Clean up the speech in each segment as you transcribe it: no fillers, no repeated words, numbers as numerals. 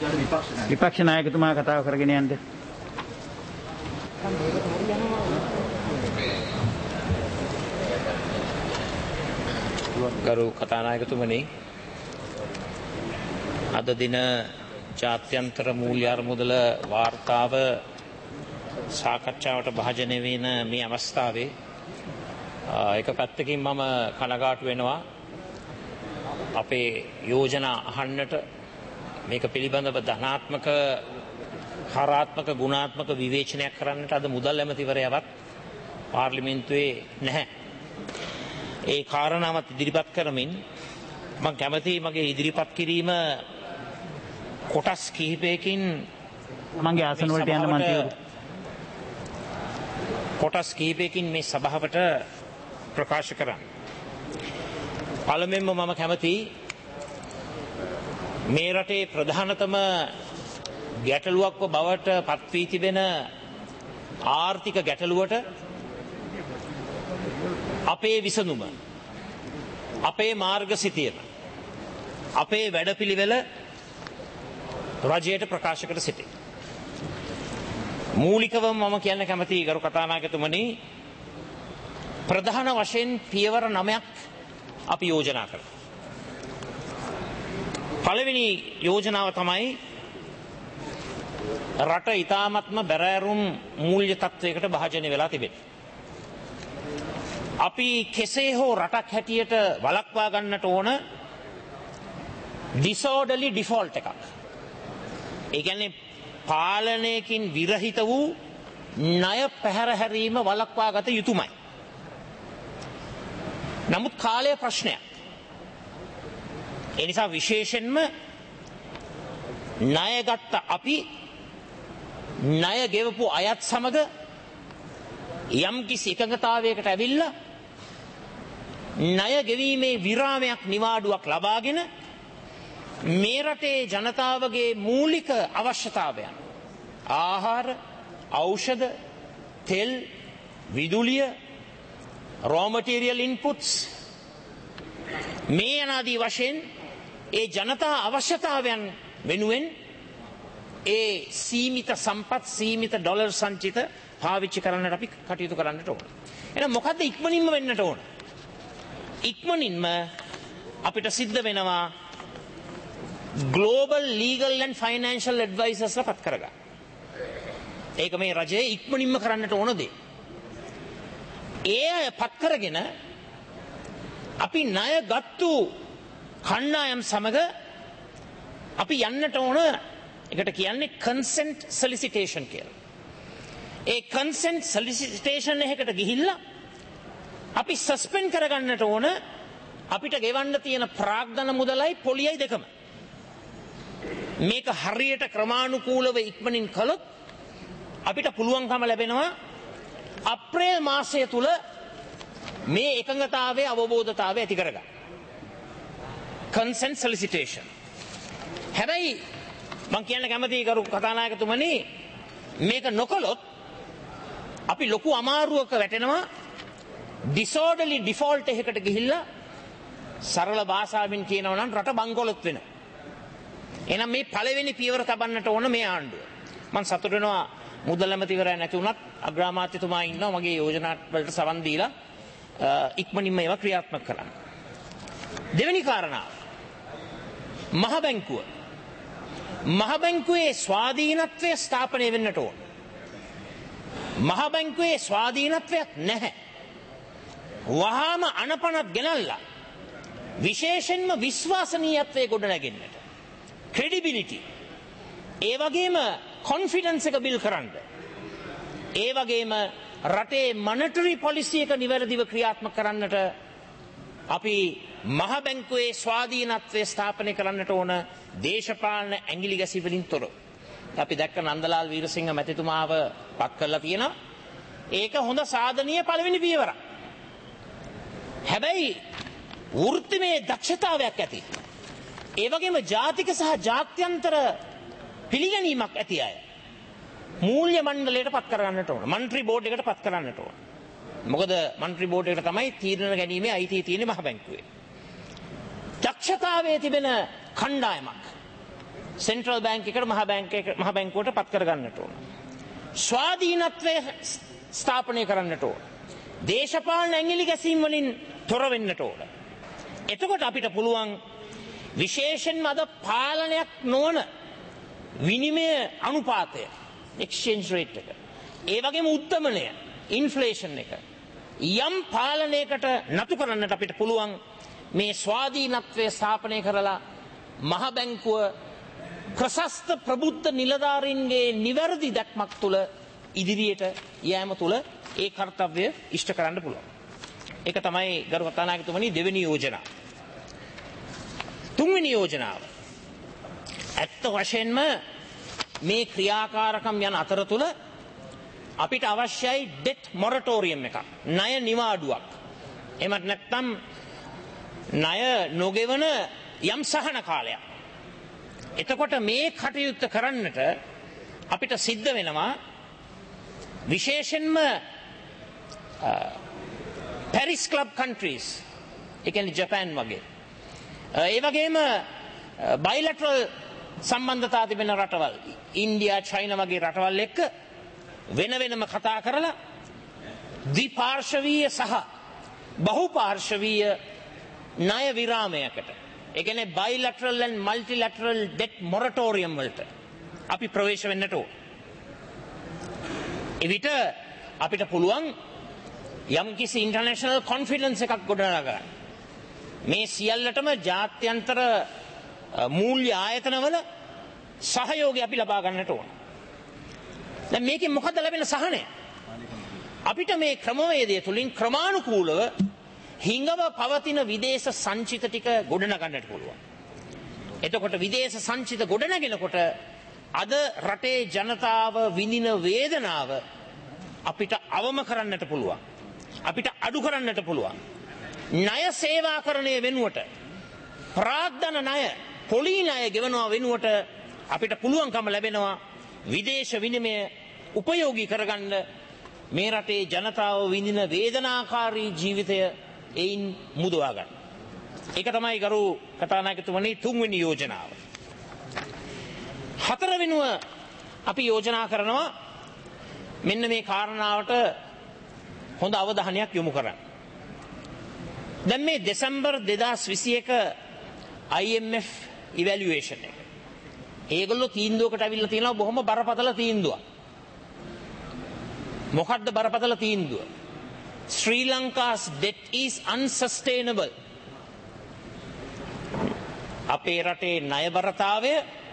විපක්ෂ නායකතුමා කතාව කරගෙන යන්න. ගරු කතානායකතුමනි, අද දින ජාත්‍යන්තර මූල්‍ය අරමුදල වාර්තාව සාකච්ඡාවට භාජනය වෙන මේ අවස්ථාවේ එක පැත්තකින් මම කනගාටු වෙනවා අපේ යෝජනා අහන්නට මේක පිළිබඳව ධනාත්මක හරාත්මක ගුණාත්මක විවේචනයක් කරන්නට අද මුදල් ඇමතිවරයාවත් පාර්ලිමේන්තුවේ නැහැ. ඒ කාරණාවත් ඉදිරිපත් කරමින් මම කැමතියි මගේ ඉදිරිපත් කිරීම කොටස් කිහිපයකින් මගේ ආසන වලට යන්න මන්ත්‍රීවරු කොටස් කිහිපයකින් මේ සභාවට ප්‍රකාශ කරන්න. පළමුවෙන්ම මම කැමතියි මේ රටේ ප්‍රධානතම ගැටලුවක්ව බවට පත් වී තිබෙන ආර්ථික ගැටලුවට අපේ විසඳුම, අපේ මාර්ගසිතියම, අපේ වැඩපිළිවෙල රජයට ප්‍රකාශ කර සිටී. මූලිකවම මම කියන්න කැමතියි ගරු කතානායකතුමනි, ප්‍රධාන වශයෙන් පියවර 9ක් අපි යෝජනා කළා. පළවෙනි යෝජනාව තමයි රට ඉතාමත්ම බැරෑරුම් මූල්‍ය තත්වයකට භාජනය වෙලා තිබෙනවා. අපි කෙසේ හෝ රටක් හැටියට වළක්වා ගන්නට ඕන disorderly default එකක්. ඒ කියන්නේ පාලනයකින් විරහිත වූ ණය පැහැරහැරීම වළක්වා ගත යුතුමයි. නමුත් කාලය ප්‍රශ්නයක්. ඒ නිසා විශේෂයෙන්ම ණය ගත්ත අපි ණය ගෙවපු අයත් සමග යම්කිසි එකඟතාවයකට ඇවිල්ලා ණය ගෙවීමේ විරාමයක් නිවාඩුවක් ලබාගෙන මේ රටේ ජනතාවගේ මූලික අවශ්‍යතාවයන් ආහාර, ඖෂධ, තෙල්, විදුලිය, raw material inputs මේ අනාදී වශයෙන් ඒ ජනතා අවශ්‍යතාවයන් වෙනුවෙන් ඒ සීමිත සම්පත්, සීමිත ඩොලර් සංචිත පාවිච්චි කරන්නට අපි කටයුතු කරන්නට ඕන. එහෙනම් මොකද්ද ඉක්මනින්ම වෙන්නට ඕන? ඉක්මනින්ම අපිට සිද්ධ වෙනවා global legal and financial advisors ලා පත් කරගන්න. ඒක මේ රජයේ ඉක්මනින්ම කරන්නට ඕන දේ. ඒ අය පත් කරගෙන අපි ණය ගත්තු කණ්ඩායම් සමග අපි යන්නට ඕන එකට කියන්නේ consent solicitation කියලා. ඒ consent solicitation එකකට ගිහිල්ලා අපි සස්පෙන්ඩ් කරගන්නට ඕන අපිට ගෙවන්න තියෙන ප්‍රාග්ධන මුදලයි පොලියයි දෙකම. මේක හරියට ක්‍රමානුකූලව ඉක්මනින් කළොත් අපිට පුළුවන්කම ලැබෙනවා අප්‍රේල් මාසය තුල මේ එකඟතාවයේ අවබෝධතාවය ඇති කරගන්න. consent solicitation. හැබැයි මම කියන්න කැමතියි කරු කතානායකතුමනි, මේක නොකළොත් අපි ලොකු අමාරුවක වැටෙනවා. disorderly default එකකට ගිහිල්ලා සරල භාෂාවෙන් කියනවා නම් රට බංකොලොත් වෙනවා. එහෙනම් මේ පළවෙනි පියවර තබන්නට ඕන මේ ආණ්ඩුව. මම සතුටු වෙනවා මුදල් ඇමතිවරයා නැති වුණත් අග්‍රාමාත්‍යතුමා ඉන්නවා මගේ යෝජනා වලට සවන් දීලා ඉක්මනින්ම ඒවා ක්‍රියාත්මක කරන්න. දෙවෙනි කාරණාව, මහ බැංකුව. මහ බැංකුවේ ස්වාධීනත්වය ස්ථාපනය වෙන්නට ඕන. මහ බැංකුවේ ස්වාධීනත්වයක් නැහැ. වහාම අනපනත් ගෙනල්ලා විශේෂයෙන්ම විශ්වාසනීයත්වයේ ගොඩනැගෙන්නට, credibility, ඒ වගේම confidence එක බිල් කරන්න, ඒ වගේම රටේ monetary policy එක නිවැරදිව ක්‍රියාත්මක කරන්නට අපි මහ බැංකුවේ ස්වාධීනත්වය ස්ථාපනය කරන්නට ඕන, දේශපාලන ඇඟිලි ගැසි වලින් තොරව. අපි දැක්ක නන්දලාල් වීරසිංහ මැතිතුමාව පත් කරලා තියෙනවා. ඒක හොඳ සාධනීය පළවෙනි පියවරක්. හැබැයි වෘත්තිමය දක්ෂතාවයක් ඇති, ඒ වගේම ජාතික සහ ජාත්‍යන්තර පිළිගැනීමක් ඇති අය මූල්‍ය මණ්ඩලයට පත් කරගන්නට ඕන, මන්ත්‍රී බෝඩ් එකට පත් කරන්නට ඕන. මොකද මන්ත්‍රී බෝඩ් එකට තමයි තීරණ ගැනීමේ අයිතිය තියෙන්නේ මහ බැංකුවේ. දක්ෂතාවයේ තිබෙන කණ්ඩායමක් සෙන්ට්‍රල් බැංක් එකට මහ බැංකුවට පත් කරගන්නට ඕන. ස්වාධීනත්වය ස්ථාපනය කරන්නට ඕන. දේශපාලන ඇඟිලි ගැසීම් වලින් තොර වෙන්නට ඕන. එතකොට අපිට පුළුවන් විශේෂයෙන්ම අද පාලනයක් නොවන විනිමය අනුපාතය එක්ස්චේන්ජ් රේට් එක, ඒ වගේම උද්දමනය ඉන්ෆ්ලේෂන් එක යම් පාලනයකට නතු කරන්නට අපිට පුළුවන් මේ ස්වාධීනත්වය ස්ථාපනය කරලා මහ බැංකුව ප්‍රශස්ත ප්‍රබුද්ධ නිලධාරීන්ගේ නිවැරදි දැක්මක් තුළ ඉදිරියට යෑම තුළ ඒ කර්තව්‍ය ඉෂ්ට කරන්න පුළුවන්. ඒක තමයි ගරු කතානායකතුමනි දෙවෙනි යෝජනාව. තුන්වෙනි යෝජනාව ඇත්ත වශයෙන්ම මේ ක්‍රියාකාරකම් යන අතරතුර අපිට අවශ්‍යයි ඩෙට් මොරටෝරියම් එකක්, ණය නිවාඩුවක්. එහෙමත් නැත්නම් ණය නොගෙවන යම් සහන කාලයක්. එතකොට මේ කටයුත්ත කරන්නට අපිට සිද්ධ වෙනවා විශේෂයෙන්ම පැරිස් ක්ලබ් කන්ට්‍රීස්, ඒ කියන්නේ ජපාන් වගේ, ඒ වගේම බයිලැටරල් සම්බන්ධතා තිබෙන රටවල්, ඉන්දියා, චයිනා වගේ රටවල් එක්ක වෙන වෙනම කතා කරලා ද්විපාර්ශවීය සහ බහුපාර්ශවීය ණය විරාමයකට, ඒ කියන්නේ බයිලැටරල් and මල්ටිලැටරල් ඩෙට් මොරටෝරියම් වලට අපි ප්‍රවේශ වෙන්නට ඕන. එවිට අපිට පුළුවන් යම්කිසි ඉන්ටර්නැෂනල් කොන්ෆිඩන්ස් එකක් ගොඩනගා ගන්න. මේ සියල්ලටම ජාත්‍යන්තර මූල්‍ය ආයතනවල සහයෝගය අපි ලබා ගන්නට ඕන. දැන් මේකෙන් මොකද ලැබෙන සහනය? අපිට මේ ක්‍රමවේදය තුලින් ක්‍රමානුකූලව හිඟව පවතින විදේශ සංචිත ටික ගොඩනගන්නට පුළුවන්. එතකොට විදේශ සංචිත ගොඩනගෙනකොට අද රටේ ජනතාව විඳින වේදනාව අපිට අවම කරන්නට පුළුවන්. අපිට අඩු කරන්නට පුළුවන්. ණය සේවාකරණය වෙනුවට ප්‍රාග්ධන ණය, පොලි ණය ගෙවනවා වෙනුවට අපිට පුළුවන්කම ලැබෙනවා විදේශ විනිමය උපයෝගී කරගන්න මේ රටේ ජනතාව විඳින වේදනාකාරී ජීවිතය එයින් මුදවා ගන්න. ඒක තමයි ගරු කතානායකතුමනි තුන්වෙනි යෝජනාව. හතරවෙනුව අපි යෝජනා කරනවා මෙන්න මේ කාරණාවට හොඳ අවධානයක් යොමු කරන්න. දැන් මේ දෙසැම්බර් 2021 IMF ඉවැලුවේෂන් එක, ඒගොල්ලෝ තීන්දුවකට ඇවිල්ලා තියෙනවා බොහොම බරපතල තීන්දුවක්. මොකද්ද බරපතල තීන්දුව? Sri Lanka's debt is unsustainable. අපේ රටේ ණයබරතාවය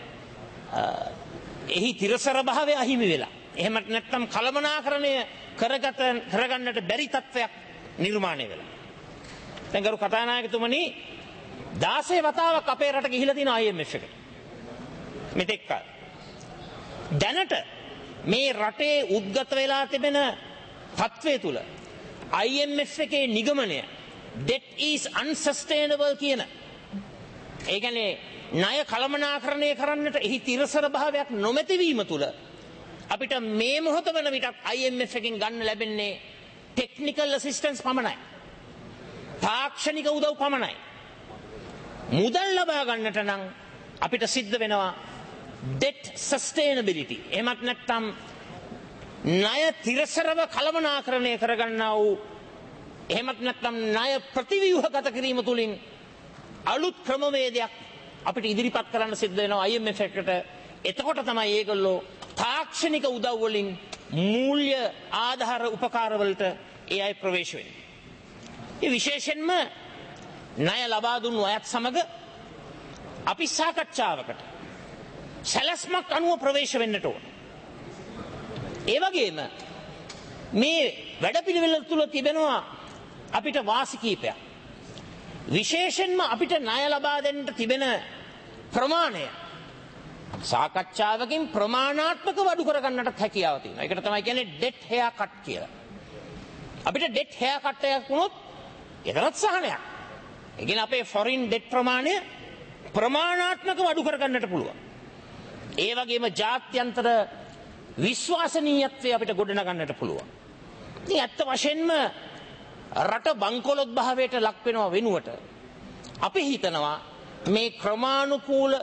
එහි තිරසර භාවය අහිමි වෙලා, එහෙමත් නැත්නම් කළමනාකරණය කරගන්නට බැරි තත්ත්වයක් නිර්මාණය වෙලා. දැන් ගරු කතානායකතුමනි 16 වතාවක් අපේ රට ගිහිලා තියෙන IMF එකට මෙතෙක් කල. දැනට මේ රටේ උද්ගත වෙලා තිබෙන තත්ත්වය තුල IMF එකේ නිගමනය debt is unsustainable කියන, ඒ කියන්නේ ණය කළමනාකරණය කරන්නට එහි තිරසර භාවයක් නොමැතිවීම තුල අපිට මේ මොහොත වන විටත් IMF එකෙන් ගන්න ලැබෙන්නේ ටෙක්නිකල් ඇසිස්ටන්ස් පමණයි, තාක්ෂණික උදව් පමණයි. මුදල් ලබා ගන්නට නම් අපිට සිද්ධ වෙනවා debt sustainability, එහෙමත් නැත්නම් ණය තිරසරව කළමනාකරණය කරගන්නා වූ, එහෙමත් නැත්නම් ණය ප්‍රතිව්‍යුහගත කිරීම තුළින් අලුත් ක්‍රමවේදයක් අපිට ඉදිරිපත් කරන්න සිද්ධ වෙනවා IMF එකට. එතකොට තමයි ඒගොල්ලෝ තාක්ෂණික උදව් වලින් මූල්‍ය ආධාර උපකාර වලට ඒ අය ප්‍රවේශ වෙන්නේ. ඒ විශේෂයෙන්ම ණය ලබා දුන්නු අයත් සමග අපි සාකච්ඡාවකට සැලැස්මක් අනුව ප්‍රවේශ වෙන්නට ඕන. ඒ වගේම මේ වැඩපිළිවෙල තුල තිබෙනවා අපිට වාසි කීපයක්. විශේෂයෙන්ම අපිට ණය ලබා දෙන්න තිබෙන ප්‍රමාණය සාකච්ඡාවකින් ප්‍රමාණාත්මකව අඩු කරගන්නට හැකියාව තියෙනවා. ඒකට තමයි කියන්නේ ඩෙට් හෙයා කට් කියලා. අපිට ඩෙට් හෙයා කට් එකක් වුණොත් එතරම් සහනයක්. ඒ කියන්නේ අපේ ෆොරින් ඩෙට් ප්‍රමාණය ප්‍රමාණාත්මකව අඩු කරගන්නට පුළුවන්. ඒ වගේම ජාත්‍යන්තර විශ්වාසනීයත්වය අපිට ගොඩනගන්නට පුළුවන්. ඉතින් ඇත්ත වශයෙන්ම රට බංකොලොත් භාවයට ලක් වෙනව වෙනුවට අපි හිතනවා මේ ක්‍රමානුකූල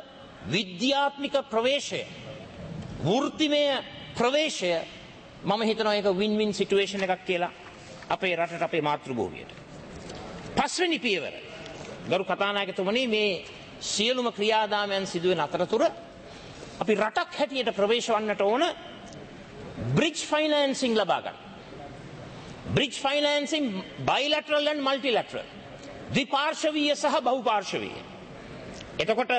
විද්‍යාත්මක ප්‍රවේශය වෘත්තිමය ප්‍රවේශය මම හිතනවා ඒක වින් වින් සිටුේෂන් එකක් කියලා අපේ රටට අපේ මාතෘ භූමියට. පස්වෙනි පියවර ගරු කතානායකතුමනි මේ සියලුම ක්‍රියාදාමයන් සිදුවෙන අතරතුර අපි රටක් හැටියට ප්‍රවේශ වන්නට ඕන බ්‍රිජ් ෆයිනෑන්සිං ලබා ගන්න. බ්‍රිජ් ෆයිනෑන්සිං බයිලැටරල් ඇන්ඩ් මල්ටිලැටරල් ද්විපාර්ශවීය සහ බහුපාර්ශවීය. එතකොට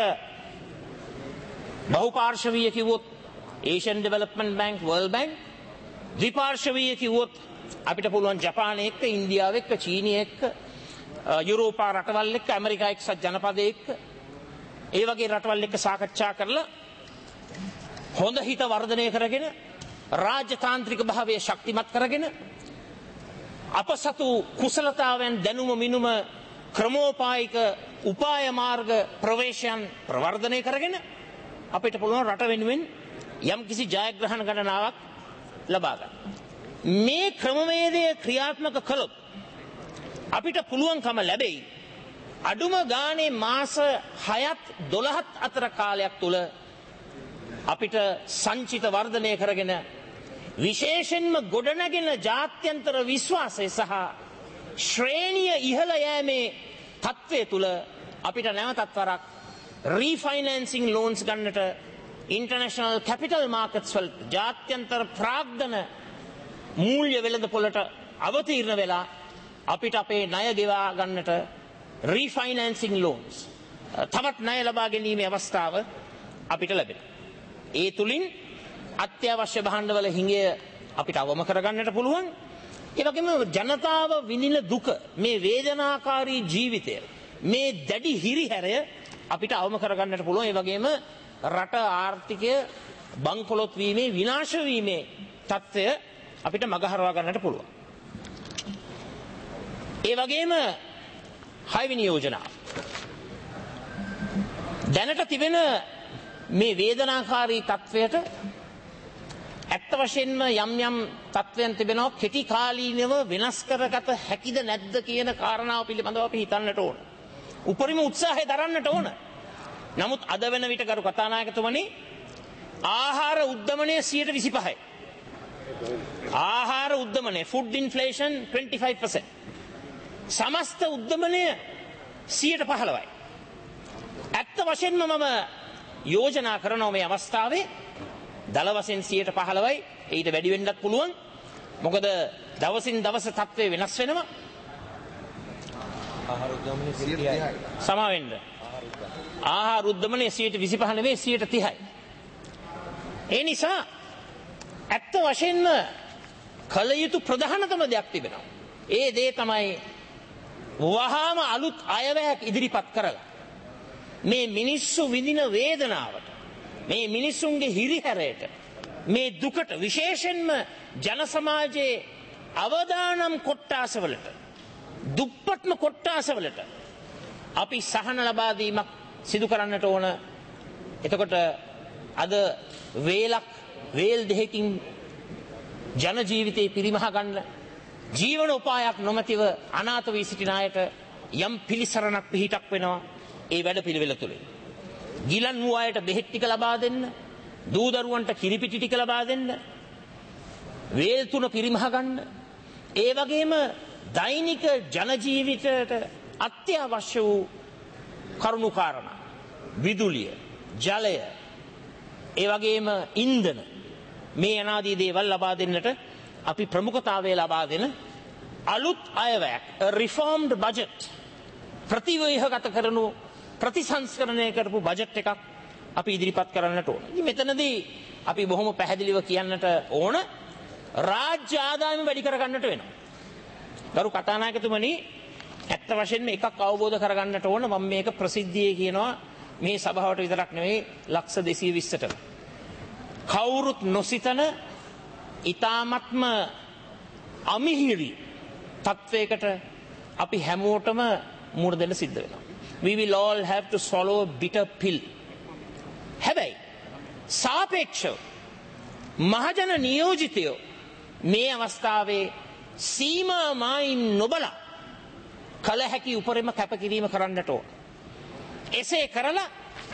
බහුපාර්ශවීය කිව්වොත් Asian development bank world bank, ද්විපාර්ශවීය කිව්වොත් අපිට පුළුවන් ජපානය එක්ක, ඉන්දියාව එක්ක, චීනය එක්ක, යුරෝපා රටවල් එක්ක, ඇමරිකා එක්සත් ජනපදය එක්ක ඒ වගේ රටවල් එක්ක සාකච්ඡා කරලා හොඳ හිත වර්ධනය කරගෙන රාජ්‍යතාන්ත්‍රික භාවය ශක්තිමත් කරගෙන අප සතු කුසලතාවයන් දැනුම මිනුම ක්‍රමෝපායික උපාය මාර්ග ප්‍රවේශයන් ප්‍රවර්ධනය කරගෙන අපිට පුළුවන් රට වෙනුවෙන් යම් කිසි ජයග්‍රහණ ගණනාවක් ලබා ගන්න. මේ ක්‍රමවේදය ක්‍රියාත්මක කළොත් අපිට පුළුවන්කම ලැබෙයි අඩුම ගානේ මාස 6ත් 12ත් අතර කාලයක් තුල අපිට සංචිත වර්ධනය කරගෙන විශේෂයෙන්ම ගොඩනැගෙන ජාත්‍යන්තර විශ්වාසය සහ ශ්‍රේණිය ඉහළ යෑමේ තත්ත්වය තුල අපිට නැවතත් වරක් රීෆයිනෑන්සිං ලෝන්ස් ගන්නට ඉන්ටර්නැෂනල් කැපිටල් මාකට්ස් වලට ජාත්‍යන්තර ප්‍රාග්ධන මූල්‍ය වෙළඳපොළට අවතීර්ණ වෙලා අපිට අපේ ණය ගෙවා ගන්නට රීෆයිනෑන්සිං ලෝන්ස් තවත් ණය ලබා ගැනීමේ අවස්ථාව අපිට ලැබෙනවා. ඒ තුලින් අත්‍යවශ්‍ය භාණ්ඩවල හිඟය අපිට අවම කරගන්නට පුළුවන්. ඒ වගේම ජනතාව විඳින දුක, මේ වේදනාකාරී ජීවිතය, මේ දැඩි හිරිහැරය අපිට අවම කරගන්නට පුළුවන්. ඒ වගේම රට ආර්ථිකය බංකොලොත් වීමේ, විනාශ වීමේ තත්ත්වය අපිට මගහරවා ගන්නට පුළුවන්. ඒ වගේම හයවෙනි යෝජනාව දැනට තිබෙන මේ වේදනාකාරී තත්ත්වයට ඇත්ත වශයෙන්ම යම් යම් තත්ත්වයන් තිබෙනවා කෙටි කාලීනව වෙනස් කරගත හැකිද නැද්ද කියන කාරණාව පිළිබඳව අපි හිතන්නට ඕන. උපරිම උත්සාහය දරන්නට ඕන. නමුත් අද වෙන විට ගරු කතානායකතුමනි ආහාර උද්දමනය 25%. ආහාර උද්දමනය ෆුඩ් ඉන්ෆ්ලේෂන් 25%. සමස්ත උද්දමනය 15%යි. ඇත්ත වශයෙන්ම මම යෝජනා කරනවා මේ අවස්ථාවේ දල වශයෙන් 15%යි ඊට වැඩි වෙන්නත් පුළුවන්. මොකද දවසින් දවස තත්ත්වය වෙනස් වෙනවා. ආහාර උද්දමනය 30%යි. සමාවෙන්න. ආහාර උද්දමනය 25% නෙවෙයි 30%යි. ඒ නිසා ඇත්ත වශයෙන්ම කල යුතු ප්‍රධානතම දෙයක් තිබෙනවා. ඒ දේ තමයි වහාම අලුත් අයවැයක් ඉදිරිපත් කරලා මේ මිනිස්සු විඳින වේදනාවට, මේ මිනිස්සුන්ගේ හිරිහැරයට, මේ දුකට විශේෂයෙන්ම ජන සමාජයේ අවදානම් කොට්ටාසවලට, දුප්පත්ම කොට්ටාසවලට අපි සහන ලබා දීමක් සිදු කරන්නට ඕන. එතකොට අද වේල් දෙකකින් ජන ජීවිතේ පිරිමහ ගන්න ජීවන උපායක් නොමැතිව අනාථ වී සිටින අයට යම් පිළිසරණක් පිහිටක් වෙනවා. ඒ වැඩ පිළිවෙල තුලින් ගිලන් වූ අයට බෙහෙත් ටික ලබා දෙන්න, දූ දරුවන්ට කිරිපිටි ටික ලබා දෙන්න, වේල් තුන පිරිමහ ගන්න, ඒ වගේම දෛනික ජන ජීවිතයට අත්‍යවශ්‍ය වූ කරුණු කාරණා, විදුලිය, ජලය, ඒ වගේම ඉන්ධන, මේ අනාදී දේවල් ලබා දෙන්නට අපි ප්‍රමුඛතාවය ලබා දෙන අලුත් අයවැයක්, රිෆෝම්ඩ් බජට්, ප්‍රතිව්‍යුහගත කරනු ප්‍රතිසංස්කරණය කරපු බජට් එකක් අපි ඉදිරිපත් කරන්නට ඕන. ඉතින් මෙතනදී අපි බොහොම පැහැදිලිව කියන්නට ඕන රාජ්‍ය ආදායම වැඩි කරගන්නට වෙනවා. ගරු කතානායකතුමනි, ඇත්ත වශයෙන්ම එකක් අවබෝධ කරගන්නට ඕන. මම මේක ප්‍රසිද්ධියේ කියනවා මේ සභාවට විතරක් නෙවෙයි ලක්ෂ 220ට. කවුරුත් නොසිතන ඊ타ත්ම අමිහිරි තත්වයකට අපි හැමෝටම මුහුණ දෙන්න සිද්ධ වෙනවා. We will all have to swallow a bitter pill. හැබැයි සාපේක්ෂව මහජන නියෝජිතයෝ මේ අවස්ථාවේ සීමා මායිම් නොබලා කල හැකි උපරිම කැපකිරීම කරන්නට ඕන. එසේ කරලා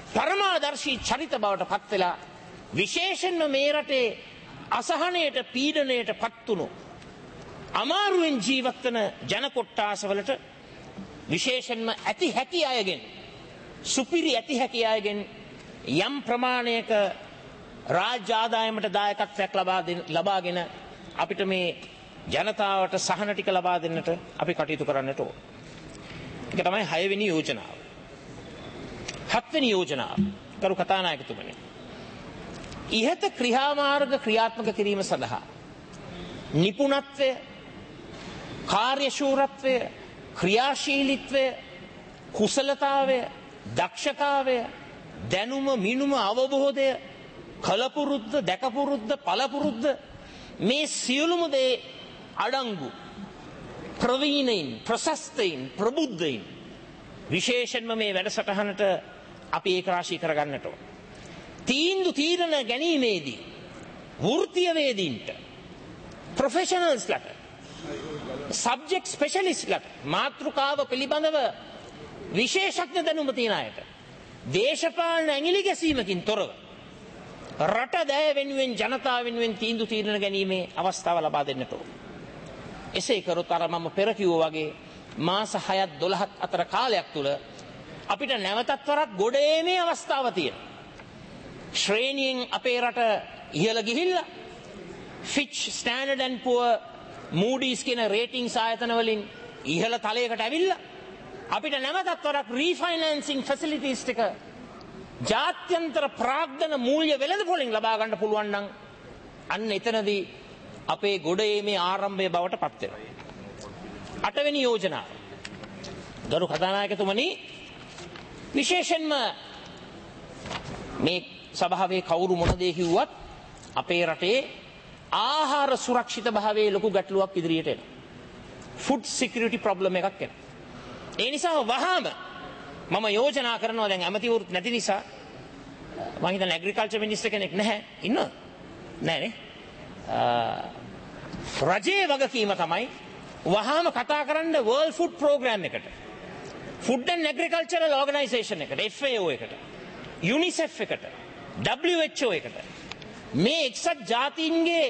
පරමාදර්ශී චරිත බවට පත් වෙලා විශේෂයෙන්ම මේ රටේ අසහනයට පීඩනයට පත් වුණු අමාරුවෙන් ජීවත් වන ජන කොට්ටාසවලට විශේෂයෙන්ම ඇති හැකි අයගෙන් සුපිරි ඇති හැකි අයගෙන් යම් ප්‍රමාණයක රාජ්‍ය ආදායමට දායකත්වයක් ලබාගෙන අපිට මේ ජනතාවට සහන ටික ලබා දෙන්නට අපි කටයුතු කරන්නට ඕන. ඒක තමයි 6 වෙනි යෝජනාව. 7 වෙනි යෝජනාව කරු කතානායකතුමනි. ඉහත ක්‍රියාමාර්ග ක්‍රියාත්මක කිරීම සඳහා නිපුණත්වය, කාර්යශූරත්වය, ක්‍රියාශීලීත්වය, කුසලතාවය, දක්ෂතාවය, දැනුම, මිනුම, අවබෝධය, කලපුරුද්ද, දැකපුරුද්ද, පළපුරුද්ද මේ සියලුම දේ අඩංගු ප්‍රවීණයින්, ප්‍රශස්තයින්, ප්‍රබුද්ධයින් විශේෂයෙන්ම මේ වැඩසටහනට අපි ඒක රාශී කරගන්නට ඕන. තීරණ ගැනීමේදී වෘත්තීය වේදීන්ට, ප්‍රොෆෙෂනල්ස්ලට, සබ්ජෙක්ට් ස්පෙෂලිස්ට්ලට, මාතෘකාව පිළිබඳව විශේෂඥ දැනුම තියෙන අයට දේශපාලන ඇඟිලි ගැසීමකින් තොරව රට දෑ වෙනුවෙන්, ජනතාව වෙනුවෙන් තීරණ ගැනීමේ අවස්ථාව ලබා දෙන්නට ඕන. එසේ කරොත් අර මම පෙර කිව්වා වගේ මාස 6ක් 12ක් අතර කාලයක් තුල අපිට නැවතත් වරක් ගොඩ ඒමේ අවස්ථාව තියෙනවා. ශ්‍රේණියෙන් අපේ රට ඉහළ ගිහිල්ලා Fitch, standard and poor's, Moody's කියන රේටින්ග්ස් ආයතන වලින් ඉහළ තලයකට ඇවිල්ලා අපිට නැවතත් වරක් රීෆයිනෑන්සින් ෆැසිලිටිස් ටික ජාත්‍යන්තර ප්‍රාග්ධන මූල්‍ය වෙළඳපොලින් ලබා ගන්න පුළුවන් නම් අන්න එතනදී අපේ ගොඩ ඒමේ ආරම්භය බවට පත් වෙනවා. 8 වෙනි යෝජනාව. ගරු කතානායකතුමනි, විශේෂයෙන්ම මේ සභාවේ කවුරු මොන දේ කිව්වත් අපේ රටේ ආහාර සුරක්ෂිත භාවයේ ලොකු ගැටලුවක් ඉදිරියට එනවා. ෆුඩ් සිකියුරිටි ප්‍රොබ්ලම් එකක් එනවා. ඒ නිසා වහාම මම යෝජනා කරනවා, දැන් ඇමතිවරු නැති නිසා මම හිතන්නේ ඇග්‍රිකල්චර් මිනිස්ටර් කෙනෙක් නැහැ. ඉන්නවද? නැහැ නේ. රජයේ වගකීම තමයි වහාම කතා කරන්න World Food Program එකට, Food and Agricultural Organization එකට, FAO එකට, UNICEF එකට, WHO එකට, මේ එක්සත් ජාතීන්ගේ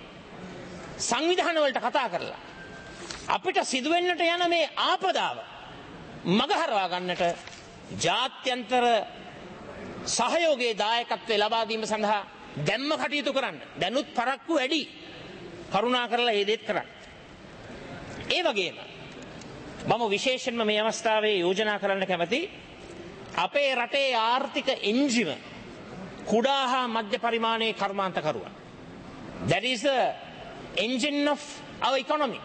සංවිධාන වලට කතා කරලා අපිට සිදුවෙන්නට යන මේ ආපදාව මගහරවා ගන්නට ජාත්‍යන්තර සහයෝගයේ දායකත්වය ලබා දීම සඳහා දැම්ම කටයුතු කරන්න. දැනුත් පරක්කු වැඩි. කරුණා කරලා ඒ දේත් කරන්න. ඒ වගේම මම විශේෂයෙන්ම මේ අවස්ථාවේ යෝජනා කරන්න කැමති අපේ රටේ ආර්ථික එන්ජිම කුඩා හා මධ්‍ය පරිමාණයේ කර්මාන්තකරුවන්. That is the engine of our economy.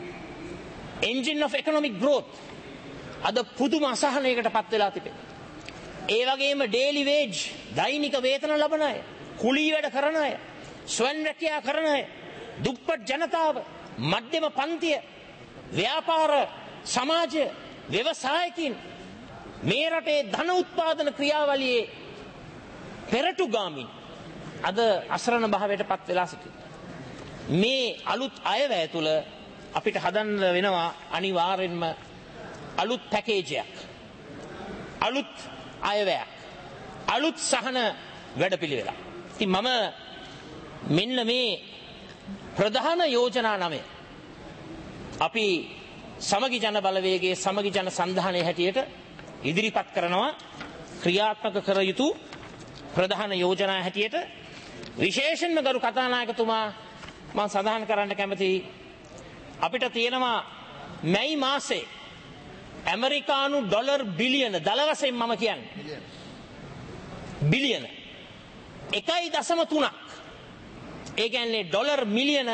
Engine of economic growth. අද පුදුම අසහනයකට පත් වෙලා තිබෙනවා. ඒ වගේම daily wage, දෛනික වේතන ලබන අය, කුලී වැඩ කරන අය, ස්වයං රැකියා කරන අය, දුප්පත් ජනතාව, මධ්‍යම පන්තිය, ව්‍යාපාර සමාජය, ව්‍යවසායකින් මේ රටේ ධන උත්පාදන ක්‍රියාවලියේ පෙරටුගාමින් අද අසරණ භාවයට පත් වෙලා සිටිනවා. මේ අලුත් අයවැය තුල අපිට හදන්න වෙනවා අනිවාර්යෙන්ම අලුත් පැකේජයක්, අලුත් අයවැයක්, අලුත් සහන වැඩපිළිවෙලක්. ඉතින් මම මෙන්න මේ ප්‍රධාන යෝජනා 9 අපි සමගි ජන බලවේගයේ සමගි ජන සන්ධානයේ හැටියට ඉදිරිපත් කරනවා ක්‍රියාත්මක කර යුතු ප්‍රධාන යෝජනා හැටියට. විශේෂයෙන්ම ගරු කතානායකතුමා මම සඳහන් කරන්න කැමතියි, අපිට තියෙනවා මැයි මාසේ ඇමරිකානු ඩොලර් බිලියන, දල වශයෙන් මම කියන්නේ බිලියන 1.3ක්, ඒ කියන්නේ ඩොලර් මිලියන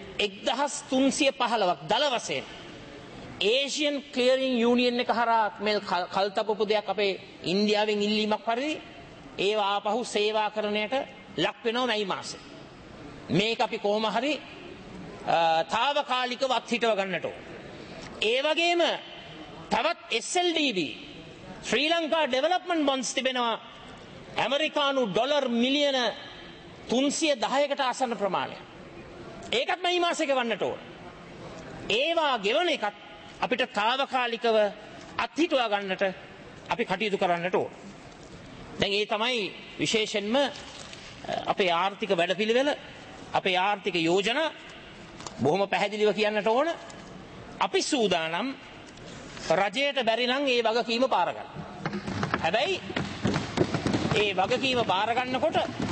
1315ක් දල වශයෙන් ඒෂියන් ක්ලියරින් යූනියන් එක හරහා මේ කල්තපපු දෙයක් අපේ ඉන්දියාවෙන් ඉල්ලීමක් පරිදි ඒවා ආපහු සේවාකරණයට ලක් වෙනවා මැයි මාසේ. මේක අපි කොහොම හරි తాවකාලිකව අත්හිටව ගන්නට ඕන. ඒ වගේම තවත් SLDB, Sri Lanka development bonds තිබෙනවා ඇමරිකානු ඩොලර් මිලියන 310කට ආසන්න ප්‍රමාණයක්. ඒකත් මැයි මාසේ ගෙවන්නට ඕන. ඒවා ගෙවන එකත් අපිට తాවකාලිකව අත්හිටවා ගන්නට අපි කටයුතු කරන්නට ඕන. දැන් ඒ තමයි විශේෂයෙන්ම අපේ ආර්ථික වැඩපිළිවෙල අපේ ආර්ථික යෝජනා බොහොම පැහැදිලිව කියන්නට ඕන අපි සූදානම් රජයට බැරි නම් ඒ වගකීම පාර ගන්න. හැබැයි ඒ වගකීම බාර ගන්නකොට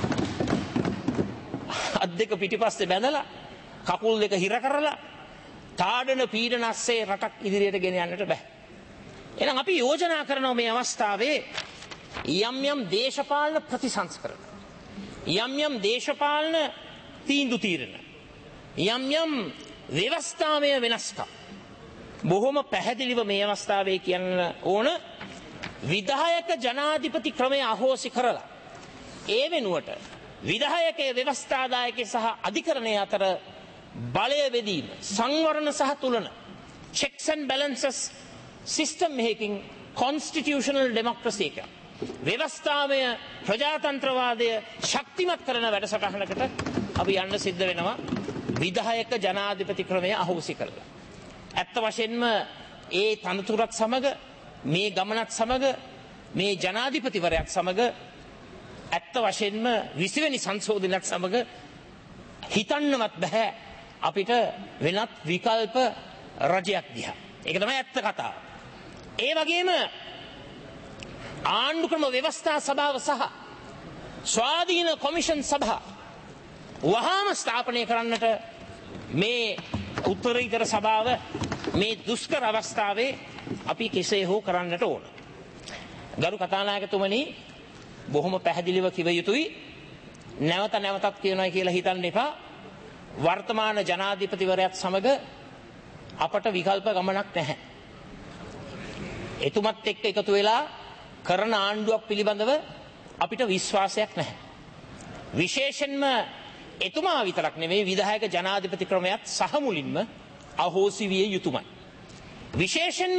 අත් දෙක පිටිපස්සේ බැඳලා කකුල් දෙක හිර කරලා තාඩන පීඩන අස්සේ රටක් ඉදිරියට ගෙන යන්නට බෑ. එහෙනම් අපි යෝජනා කරනවා මේ අවස්ථාවේ යම් යම් දේශපාලන ප්‍රතිසංස්කරණ යම් යම් දේශපාලන තීන්දුව తీරන යම් යම් ව්‍යවස්ථාමය වෙනස්කම් බොහොම පැහැදිලිව මේ අවස්ථාවේ කියන්න ඕන විධායක ජනාධිපති ක්‍රමය අහෝසි කරලා ඒ වෙනුවට විධායකයේ ව්‍යවස්ථාදායකයේ සහ අධිකරණය අතර බලය බෙදීම සංවරණ සහ තුලන checks and balances system making constitutional democracy එක ව්‍යවස්ථාමය ප්‍රජාතන්ත්‍රවාදය ශක්තිමත් කරන වැඩසටහනකට අපි යන්න සිද්ධ වෙනවා විධායක ජනාධිපති ක්‍රමය අහෝසි කරලා. ඇත්ත වශයෙන්ම ඒ තනතුරත් සමග මේ ගමනත් සමග මේ ජනාධිපතිවරයාත් සමග ඇත්ත වශයෙන්ම 20 වෙනි සංශෝධනයත් සමග හිතන්නවත් බෑ අපිට වෙනත් විකල්ප රජයක් දිහා. ඒක තමයි ඇත්ත කතාව. ඒ වගේම ආණ්ඩුක්‍රම ව්‍යවස්ථා සභාව සහ ස්වාධීන කොමිෂන් සභා වහාම ස්ථාපනය කරන්නට මේ උත්තරීතර සභාව මේ දුෂ්කර අවස්ථාවේ අපි කෙසේ හෝ කරන්නට ඕන. ගරු කතානායකතුමනි බොහොම පැහැදිලිව කිව යුතුයි නැවත නැවතත් කියනවා කියලා හිතන්න එපා. වර්තමාන ජනාධිපතිවරයාත් සමග අපට විකල්ප ගමනක් නැහැ. එතුමත් එක්ක එකතු වෙලා කරන ආණ්ඩුවක් පිළිබඳව අපිට විශ්වාසයක් නැහැ. විශේෂයෙන්ම එතුමා විතරක් නෙවෙයි විධායක ජනාධිපති ක්‍රමයක් සහ මුලින්ම අහෝසි විය යුතුමයි. විශේෂයෙන්ම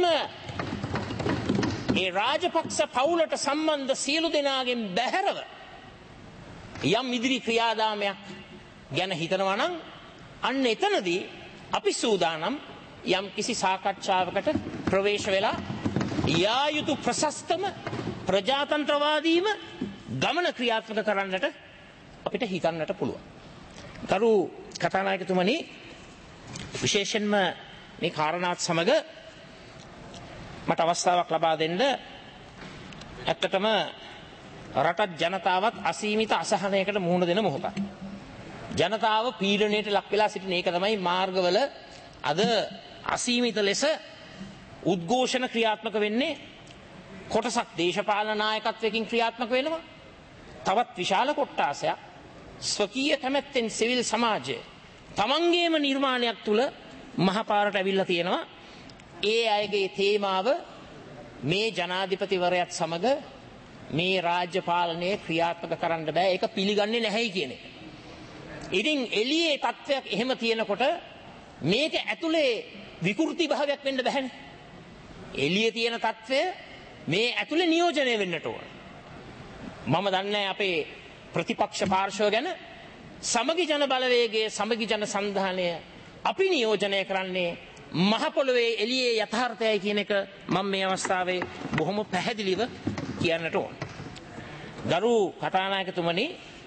ඒ රාජපක්ෂ පවුලට සම්බන්ධ සියලු දෙනාගෙන් බැහැරව යම් ඉදිරි ක්‍රියාදාමයක් ගැන හිතනවා නම් අන්න එතනදී අපි සූදානම් යම් කිසි සාකච්ඡාවකට ප්‍රවේශ වෙලා යා යුතු ප්‍රශස්තම ප්‍රජාතන්ත්‍රවාදීම ගමන ක්‍රියාත්මක කරන්නට අපිට හිතන්නට පුළුවන්. ගරු කතානායකතුමනි විශේෂයෙන්ම මේ කාරණාත් සමග මට අවස්ථාවක් ලබා දෙන්න ඇත්තටම රටත් ජනතාවත් අසීමිත අසහනයකට මුහුණ දෙන මොහොතක්. ජනතාව පීඩනයට ලක් වෙලා සිටින එක තමයි මාර්ගවල අද අසීමිත ලෙස උද්ඝෝෂණ ක්‍රියාත්මක වෙන්නේ. කොටසක් දේශපාලන නායකත්වයකින් ක්‍රියාත්මක වෙනවා. තවත් විශාල කොට්ටාසයක් ස්වකීය කැමැත්තෙන් සිවිල් සමාජය තමන්ගේම නිර්මාණයක් තුල මහපාරට ඇවිල්ලා තියෙනවා. ඒ අයගේ තේමාව මේ ජනාධිපතිවරයාත් සමග මේ රාජ්‍ය පාලනය ක්‍රියාත්මක කරන්න බෑ ඒක පිළිගන්නේ නැහැයි කියන එක. ඉතින් එළියේ තත්ත්වයක් එහෙම තියෙනකොට මේක ඇතුලේ විකෘති භාවයක් වෙන්න බෑනේ. එළියේ තියෙන තත්ත්වය මේ ඇතුලේ නියෝජනය වෙන්නට ඕන. මම දන්නේ අපේ ප්‍රතිපක්ෂ පාර්ශව ගැන සමගි ජන බලවේගයේ සමගි ජන සන්ධානය අපි නියෝජනය කරන්නේ මහ පොළොවේ එළියේ යථාර්ථයයි කියන එක මම මේ අවස්ථාවේ බොහොම පැහැදිලිව කියන්නට ඕන. ගරු කතානායකතුමනි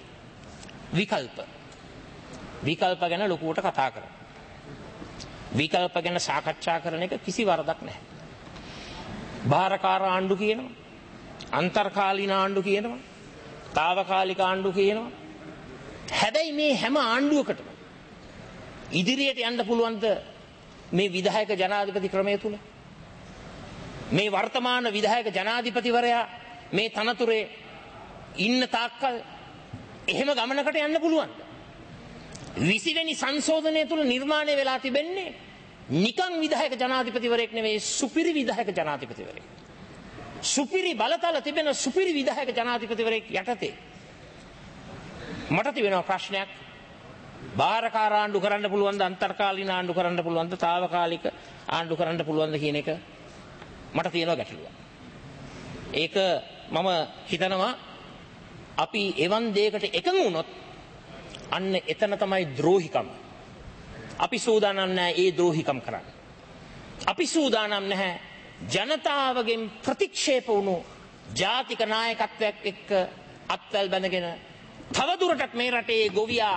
විකල්ප ගැන ලොකුවට කතා කරනවා. විකල්ප ගැන සාකච්ඡා කරන එක කිසි වරදක් නැහැ. භාරකාර ආණ්ඩු කියනවා, අන්තර්කාලීන ආණ්ඩු කියනවා, తాවකාලික ආණ්ඩු කියනවා. හැබැයි මේ හැම ආණ්ඩුවකටම ඉදිරියට යන්න පුළුවන්ද මේ විධායක ජනාධිපති ක්‍රමය තුල? මේ වර්තමාන විධායක ජනාධිපතිවරයා මේ තනතුරේ ඉන්න තාක්කල් එහෙම ගමනකට යන්න පුළුවන්ද? 20 වෙනි සංශෝධනය තුල නිර්මාණය වෙලා තිබෙන්නේ නිකං විධායක ජනාධිපතිවරයෙක් නෙවෙයි සුපිරි විධායක ජනාධිපතිවරයෙක්. සුපිරි බලතල තිබෙන සුපිරි විධායක ජනාධිපතිවරයෙක් යටතේ මට තිබෙනවා ප්‍රශ්නයක්. භාරකාර ආණ්ඩු කරන්න පුළුවන්ද, අන්තර්කාලීන ආණ්ඩු කරන්න පුළුවන්ද, తాවකාලික ආණ්ඩු කරන්න පුළුවන්ද කියන එක මට තියෙනවා ගැටලුවක්. ඒක මම හිතනවා අපි එවන් දෙයකට එකඟ වුණොත් අන්න එතන තමයි ද්‍රෝහිකම. අපි සූදානම් නැහැ ඒ ද්‍රෝහිකම් කරන්න. අපි සූදානම් නැහැ ජනතාවගෙන් ප්‍රතික්ෂේප වුණු ජාතික නායකත්වයක් එක්ක අත්වැල් බැඳගෙන තවදුරටත් මේ රටේ ගොවියා,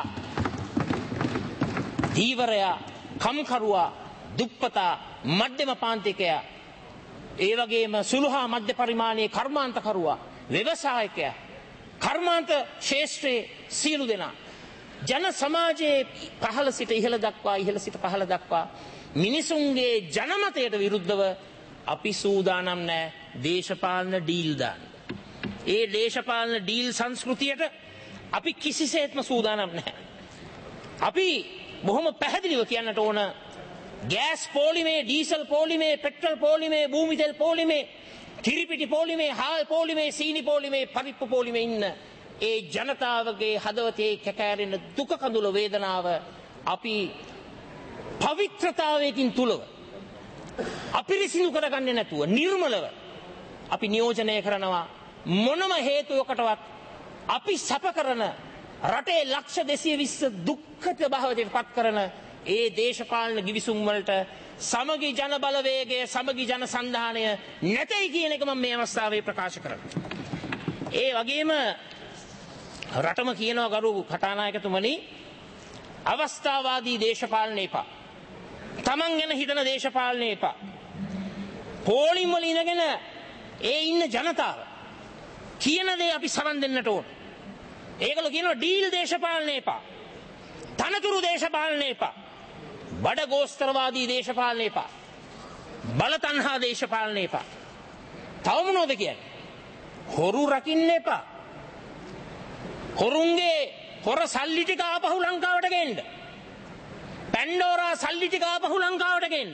දීවරයා, කම්කරුවා, දුප්පතා, මධ්‍යම පාන්තිකයා, ඒ වගේම සුළු හා මධ්‍ය පරිමාණයේ කර්මාන්තකරුවා, ව්‍යවසායකයා, කර්මාන්ත ශේෂ්ත්‍රයේ සියලු දෙනා ජන සමාජයේ පහළ සිට ඉහළ දක්වා, ඉහළ සිට පහළ දක්වා මිනිසුන්ගේ ජනමතයට විරුද්ධව අපි සූදානම් නැහැ දේශපාලන ඩීල් දාන්න. ඒ දේශපාලන ඩීල් සංස්කෘතියට අපි කිසිසේත්ම සූදානම් නැහැ. අපි බොහොම පැහැදිලිව කියන්නට ඕන, ගෑස් පෝලිමේ, ඩීසල් පෝලිමේ, පෙට්‍රල් පෝලිමේ, භූමි තෙල් පෝලිමේ, කිරිපිටි පෝලිමේ, හාල් පෝලිමේ, සීනි පෝලිමේ, පරිප්පු පෝලිමේ ඉන්න ඒ ජනතාවගේ හදවතේ කැකෑරෙන දුක කඳුල වේදනාව අපි පවිත්‍රතාවයකින් තුලව අපිරිසිදු කරගන්නේ නැතුව නිර්මලව අපි නියෝජනය කරනවා. මොනම හේතුවකටවත් අපි සැප කරන රටේ ලක්ෂ 220 දුක්ඛිත භාවයට පත් කරන ඒ දේශපාලන ගිවිසුම් වලට සමගි ජන බලවේගය, සමගි ජන සන්ධානය නැtei කියන එක මම මේ අවස්ථාවේ ප්‍රකාශ කරනවා. ඒ වගේම රටම කියනවා ගරු කතානායකතුමනි, අවස්ථාවාදී දේශපාලනය එපා. තමන් ගැන හිතන දේශපාලනය එපා. පෝලිම් වල ඉඳගෙන ඒ ඉන්න ජනතාව කියන දේ අපි සරන් දෙන්නට ඕන. ඒගොල්ලෝ කියනවා ඩීල් දේශපාලනය එපා. තනතුරු දේශපාලනය එපා. බඩ ගෝස්තරවාදී දේශපාලනය එපා. බලතණ්හා දේශපාලනය එපා. තව මොනවද කියන්නේ? හොරු රකින්න එපා. හොරුන්ගේ හොර සල්ලි ටික ආපහු ලංකාවට ගේන්න. පැන්ඩෝරා සල්ලි ටික ආපහු ලංකාවට ගේන්න.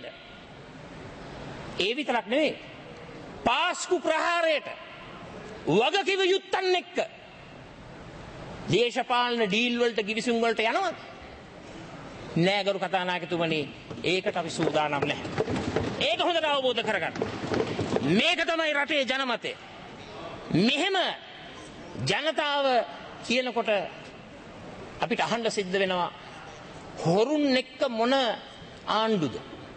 ඒ විතරක් නෙවෙයි, පාස්කු ප්‍රහාරයට වගකිව යුත්තන් එක්ක දේශපාලන ඩීල් වලට, ගිවිසුම් වලට යනවද? නෑ ගරු කතානායකතුමනි, ඒකට අපි සූදානම් නැහැ. ඒක හොඳට අවබෝධ කරගන්න. මේක තමයි රටේ ජනමතය. මෙහෙම ජනතාව කියනකොට අපිට අහන්න සිද්ධ වෙනවා, හොරුන් එක්ක මොන ආණ්ඩුද?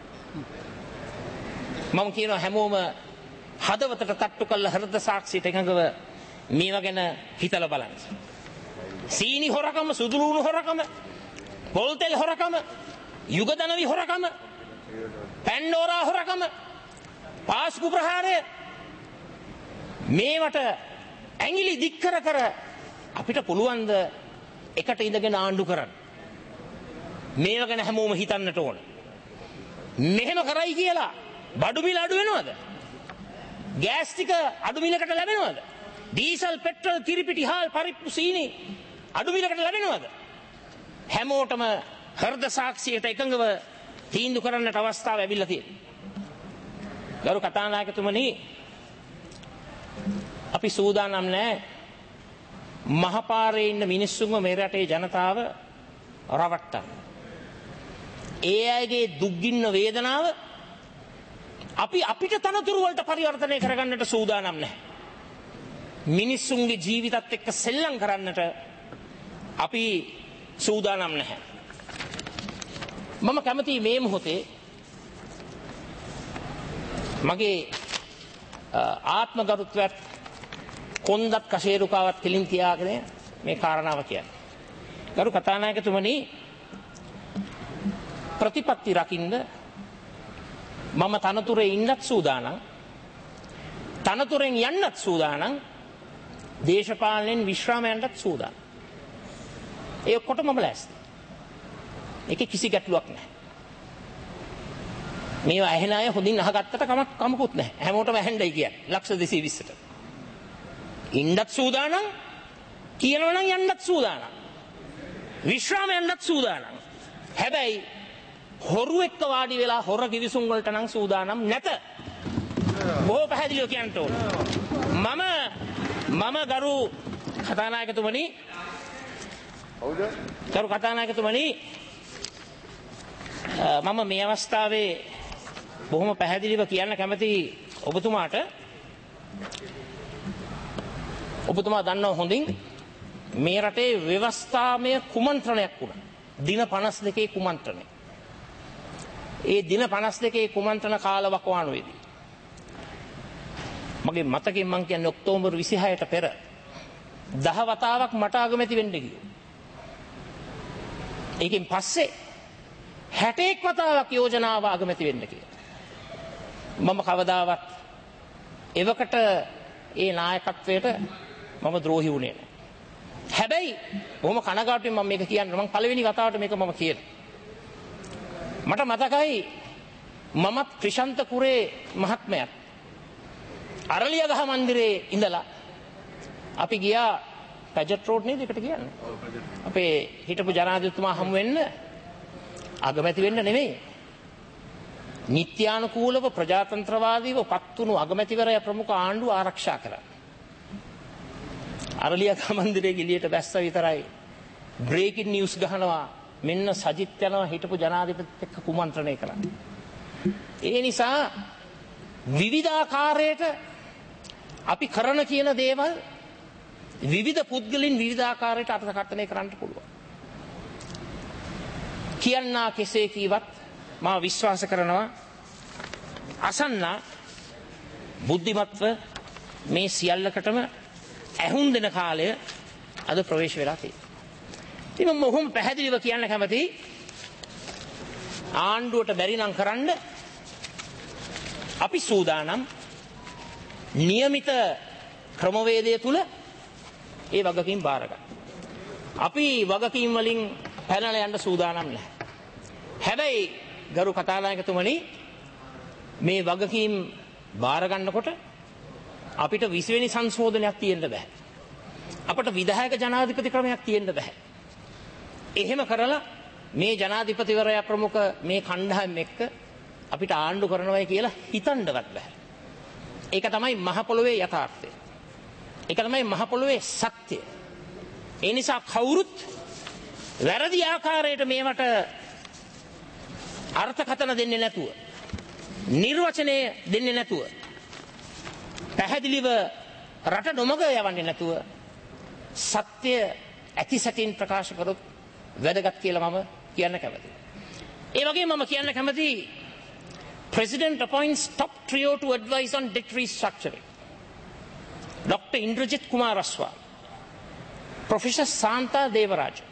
මම කියනවා හැමෝම හදවතට තට්ටු කළ හෘද සාක්ෂියට එකඟව මේවා ගැන හිතලා බලන්න. සීනි හොරකම, සුදුලුණු හොරකම, පොල්තෙල් හොරකම, යුගදනවි හොරකම, පැන්ඩෝරා හොරකම, පාස්කු ප්‍රහාරය, මේවට ඇඟිලි දික් කර කර අපිට පුළුවන් ද එකට ඉඳගෙන ආණ්ඩු කරන්න? මේවා ගැන හැමෝම හිතන්නට ඕන. මෙහෙම කරයි කියලා බඩු මිල අඩු වෙනවද? ගෑස් ටික අඩු මිලකට ලැබෙනවද? ඩීසල්, පෙට්‍රල්, කිරිපිටි, හාල්, පරිප්පු, සීනි අඩු මිලකට ලැබෙනවද? හැමෝටම හෘද සාක්ෂියට එකඟව තීන්දුව කරන්නට අවස්ථාව ලැබිලා තියෙනවා. ගරු කතානායකතුමනි, අපි සූදානම් නැහැ මහපාරේ ඉන්න මිනිස්සුන්ව මේ රටේ ජනතාව රවට්ටන්න. ඒ අයගේ දුක්ගින්න වේදනාව අපිට තනතුරු වලට පරිවර්තනය කරගන්නට සූදානම් නැහැ. මිනිස්සුන්ගේ ජීවිතත් එක්ක සෙල්ලම් කරන්නට අපි සූදානම් නැහැ. මම කැමතියි මේ මොහොතේ මගේ ආත්ම ගරුත්වයට කොන්දත් කශේරුකාවත් කෙලින් තියාගෙන මේ කාරණාව කියන්නේ. ගරු කතානායකතුමනි, ප්‍රතිපත්ති රකින්න මම තනතුරේ ඉන්නත් සූදානම්, තනතුරෙන් යන්නත් සූදානම්, දේශපාලනෙන් විශ්‍රාම යන්නත් සූදානම්. ඒ ඔක්කොට මම ලෑස්ති. ඒකේ කිසි ගැටලුවක් නැහැ. මේවා ඇහෙන අය හොඳින් අහගත්තට කමකුත් නැහැ. හැමෝටම ඇහෙන්නයි කියන්නේ. ලක්ෂ 220ට. ඉන්නත් සූදානම්, කියනවා නම් යන්නත් සූදානම්, විශ්‍රාම යන්නත් සූදානම්. හැබැයි හොරු එක්ක වාඩි වෙලා හොර කිවිසුම් වලට නම් සූදානම් නැත. බොහෝ පැහැදිලිව කියන්න ඕන. මම ගරු කතානායකතුමනි, මම මේ අවස්ථාවේ බොහොම පැහැදිලිව කියන්න කැමති ඔබතුමාට. ඔබතුමා දන්නවා හොඳින් මේ රටේ ව්‍යවස්ථාමය කුමන්ත්‍රණයක් වුණා. දින 52 කුමන්ත්‍රණය. ඒ දින 52 කුමන්ත්‍රණ කාල වකවානුවේදී මගේ මතකයෙන් මං කියන්නේ ඔක්තෝබර් 26ට පෙර 10 වතාවක් මට අගමැති වෙන්න ගියෝ. ඒකෙන් පස්සේ 61 වතාවක් යෝජනාව අගමැති වෙන්න කියලා. මම කවදාවත් එවකට ඒ නායකත්වයට මම ද්‍රෝහි වුණේ නැහැ. හැබැයි බොහොම කනගාටුවෙන් මම මේක කියන්නේ මම පළවෙනි වතාවට මේක මම කියනවා. මට මතකයි මමත් ක්‍රිෂන්ත කුරේ මහත්මයාත් අරලියගහ මන්දිරේ ඉඳලා අපි ගියා පැජට් රෝඩ් නේද එකට කියන්නේ. අපේ හිටපු ජනාධිපතිතුමා හමු වෙන්න අගමැති වෙන්න නෙමෙයි. නිත්‍යානුකූලව ප්‍රජාතන්ත්‍රවාදීව පත්තුණු අගමැතිවරයා ප්‍රමුඛ ආණ්ඩුව ආරක්ෂා කරා. අරලියගහ මන්දිරේ ගිලියට බැස්ස විතරයි බ්‍රේකින් නිවුස් ගහනවා මෙන්න සජිත් යනවා හිටපු ජනාධිපතිත් එක්ක කුමන්ත්‍රණය කරා. ඒ නිසා විවිධාකාරයට අපි කරන කියන දේවල් විවිධ පුද්ගලින් විවිධාකාරයට අර්ථකථනය කරන්න පුළුවන්. කියන්නා කෙසේ කීවත් මා විශ්වාස කරනවා අසන්නා බුද්ධිමත්ව මේ සියල්ලකටම ඇහුම් දෙන කාලය අද ප්‍රවේශ වෙලා තියෙනවා. ඉතින් මම මොහොම පැහැදිලිව කියන්න කැමතියි ආණ්ඩුවට බැරි නම් කරන්න අපි සූදානම් નિયમિત ක්‍රමවේදය තුල ඒ වගකීම් බාර ගන්න. අපි වගකීම් වලින් පැනලා යන්න සූදානම් නැහැ. හැබැයි ගරු කතානායකතුමනි මේ වගකීම් බාර ගන්නකොට අපිට 20 වෙනි සංශෝධනයක් තියෙන්න බෑ. අපට විධායක ජනාධිපති ක්‍රමයක් තියෙන්න බෑ. එහෙම කරලා මේ ජනාධිපතිවරයා ප්‍රමුඛ මේ කණ්ඩායම එක්ක අපිට ආණ්ඩු කරනවයි කියලා හිතන්නවත් බෑ. ඒක තමයි මහ පොළොවේ යථාර්ථය. ඒක තමයි මහ පොළොවේ සත්‍යය. ඒ නිසා කවුරුත් වැරදි ආකාරයට මේවට අර්ථකථන දෙන්නේ නැතුව නිර්වචනය දෙන්නේ නැතුව පැහැදිලිව රට නොමග යවන්නේ නැතුව සත්‍ය ඇති සැටින් ප්‍රකාශ කරොත් වැදගත් කියලා මම කියන්න කැමතියි. ඒ වගේම මම කියන්න කැමතියි President appoints top trio to advise on debt restructuring. Dr. Indrajit Kumaraswamy, Professor Santa Devaraja,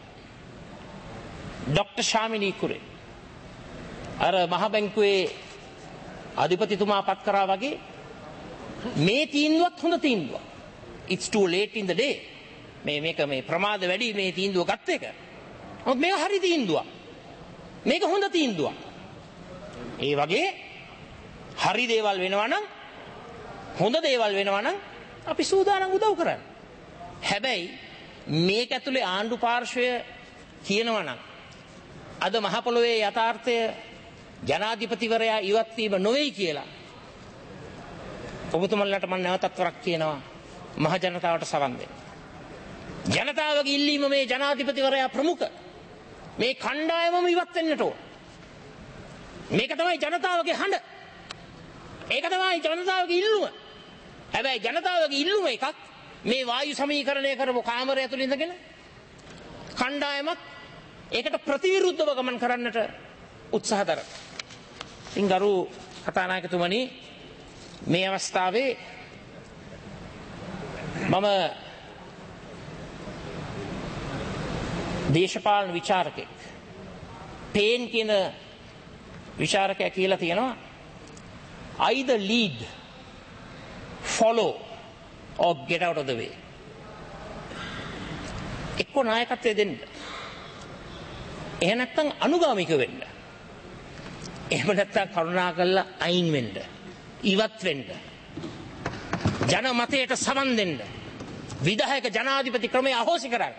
Dr. Shamini Kure. අර මහ බැංකුවේ අධිපතිතුමා පත් කරා වගේ මේ තීන්දුවත් හොඳ තීන්දුවක්. It's too late in the day. මේක මේ ප්‍රමාද වැඩි මේ තීන්දුව ගත්ත එක. නමුත් මේක හරි තීන්දුවක්. මේක හොඳ තීන්දුවක්. ඒ වගේ හරි දේවල් වෙනවා නම් හොඳ දේවල් වෙනවා නම් අපි සූදානම් උදව් කරන්න. හැබැයි මේක ඇතුලේ ආණ්ඩු පාර්ශ්වය කියනවා නම් අද මහ පොළොවේ යථාර්ථය ජනාධිපතිවරයා ඉවත් වීම නොවේයි කියලා ඔබතුමන්ලට මම නැවතත් වරක් කියනවා මහ ජනතාවට සවන් දෙන්න. ජනතාවගේ ඉල්ලීම මේ ජනාධිපතිවරයා ප්‍රමුඛ මේ කණ්ඩායමම ඉවත් වෙන්නට ඕන. මේක තමයි ජනතාවගේ හඬ. ඒක තමයි ජනතාවගේ ඉල්ලුම. හැබැයි ජනතාවගේ ඉල්ලුම එකක් මේ වායු සමීකරණය කරපු කාමරය ඇතුළේ ඉඳගෙන කණ්ඩායමක් ඒකට ප්‍රතිවිරුද්ධව ගමන් කරන්නට උත්සාහ දරන. ඉතින් ගරු කතානායකතුමනි මේ අවස්ථාවේ මම දේශපාලන විචාරකෙක් පේන් කියන විචාරකයා කියලා තියෙනවා either lead, follow or get out of the way. එක්ක නායකත්වය දෙන්න. එහෙම නැත්නම් අනුගාමික වෙන්න. එහෙම නැත්නම් කරුණා කරලා අයින් වෙන්න. ඉවත් වෙන්න. ජනමතයට සමන් දෙන්න. විධායක ජනාධිපති ක්‍රමය අහෝසි කරන්න.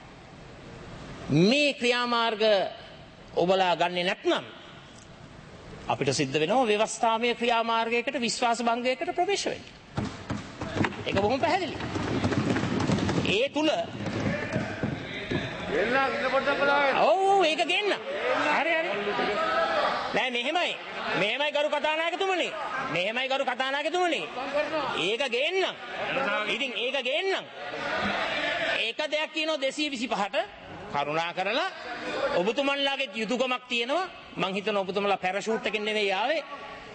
මේ ක්‍රියාමාර්ග ඔබලා ගන්නේ නැත්නම් අපිට සිද්ධ වෙනවා ව්‍යවස්ථාමය ක්‍රියාමාර්ගයකට විශ්වාස භංගයකට ප්‍රවේශ වෙන්න. ඒක බොහොම පැහැදිලි. ඒ තුල ඔව් ඒක ගේන්න. හරි හරි. නෑ මෙහෙමයි ගරු කතානායකතුමනි. මෙහෙමයි ගරු කතානායකතුමනි. ඒක ගේන්න. ඉතින් ඒක ගේන්න. ඒක දෙයක් කියනවා 225ට කරුණා කරලා ඔබතුමන්ලාගේ යුතුයකමක් තියෙනවා. මං හිතනවා ඔබතුමන්ලා පැරෂූට් එකෙන් නෙවෙයි ආවේ.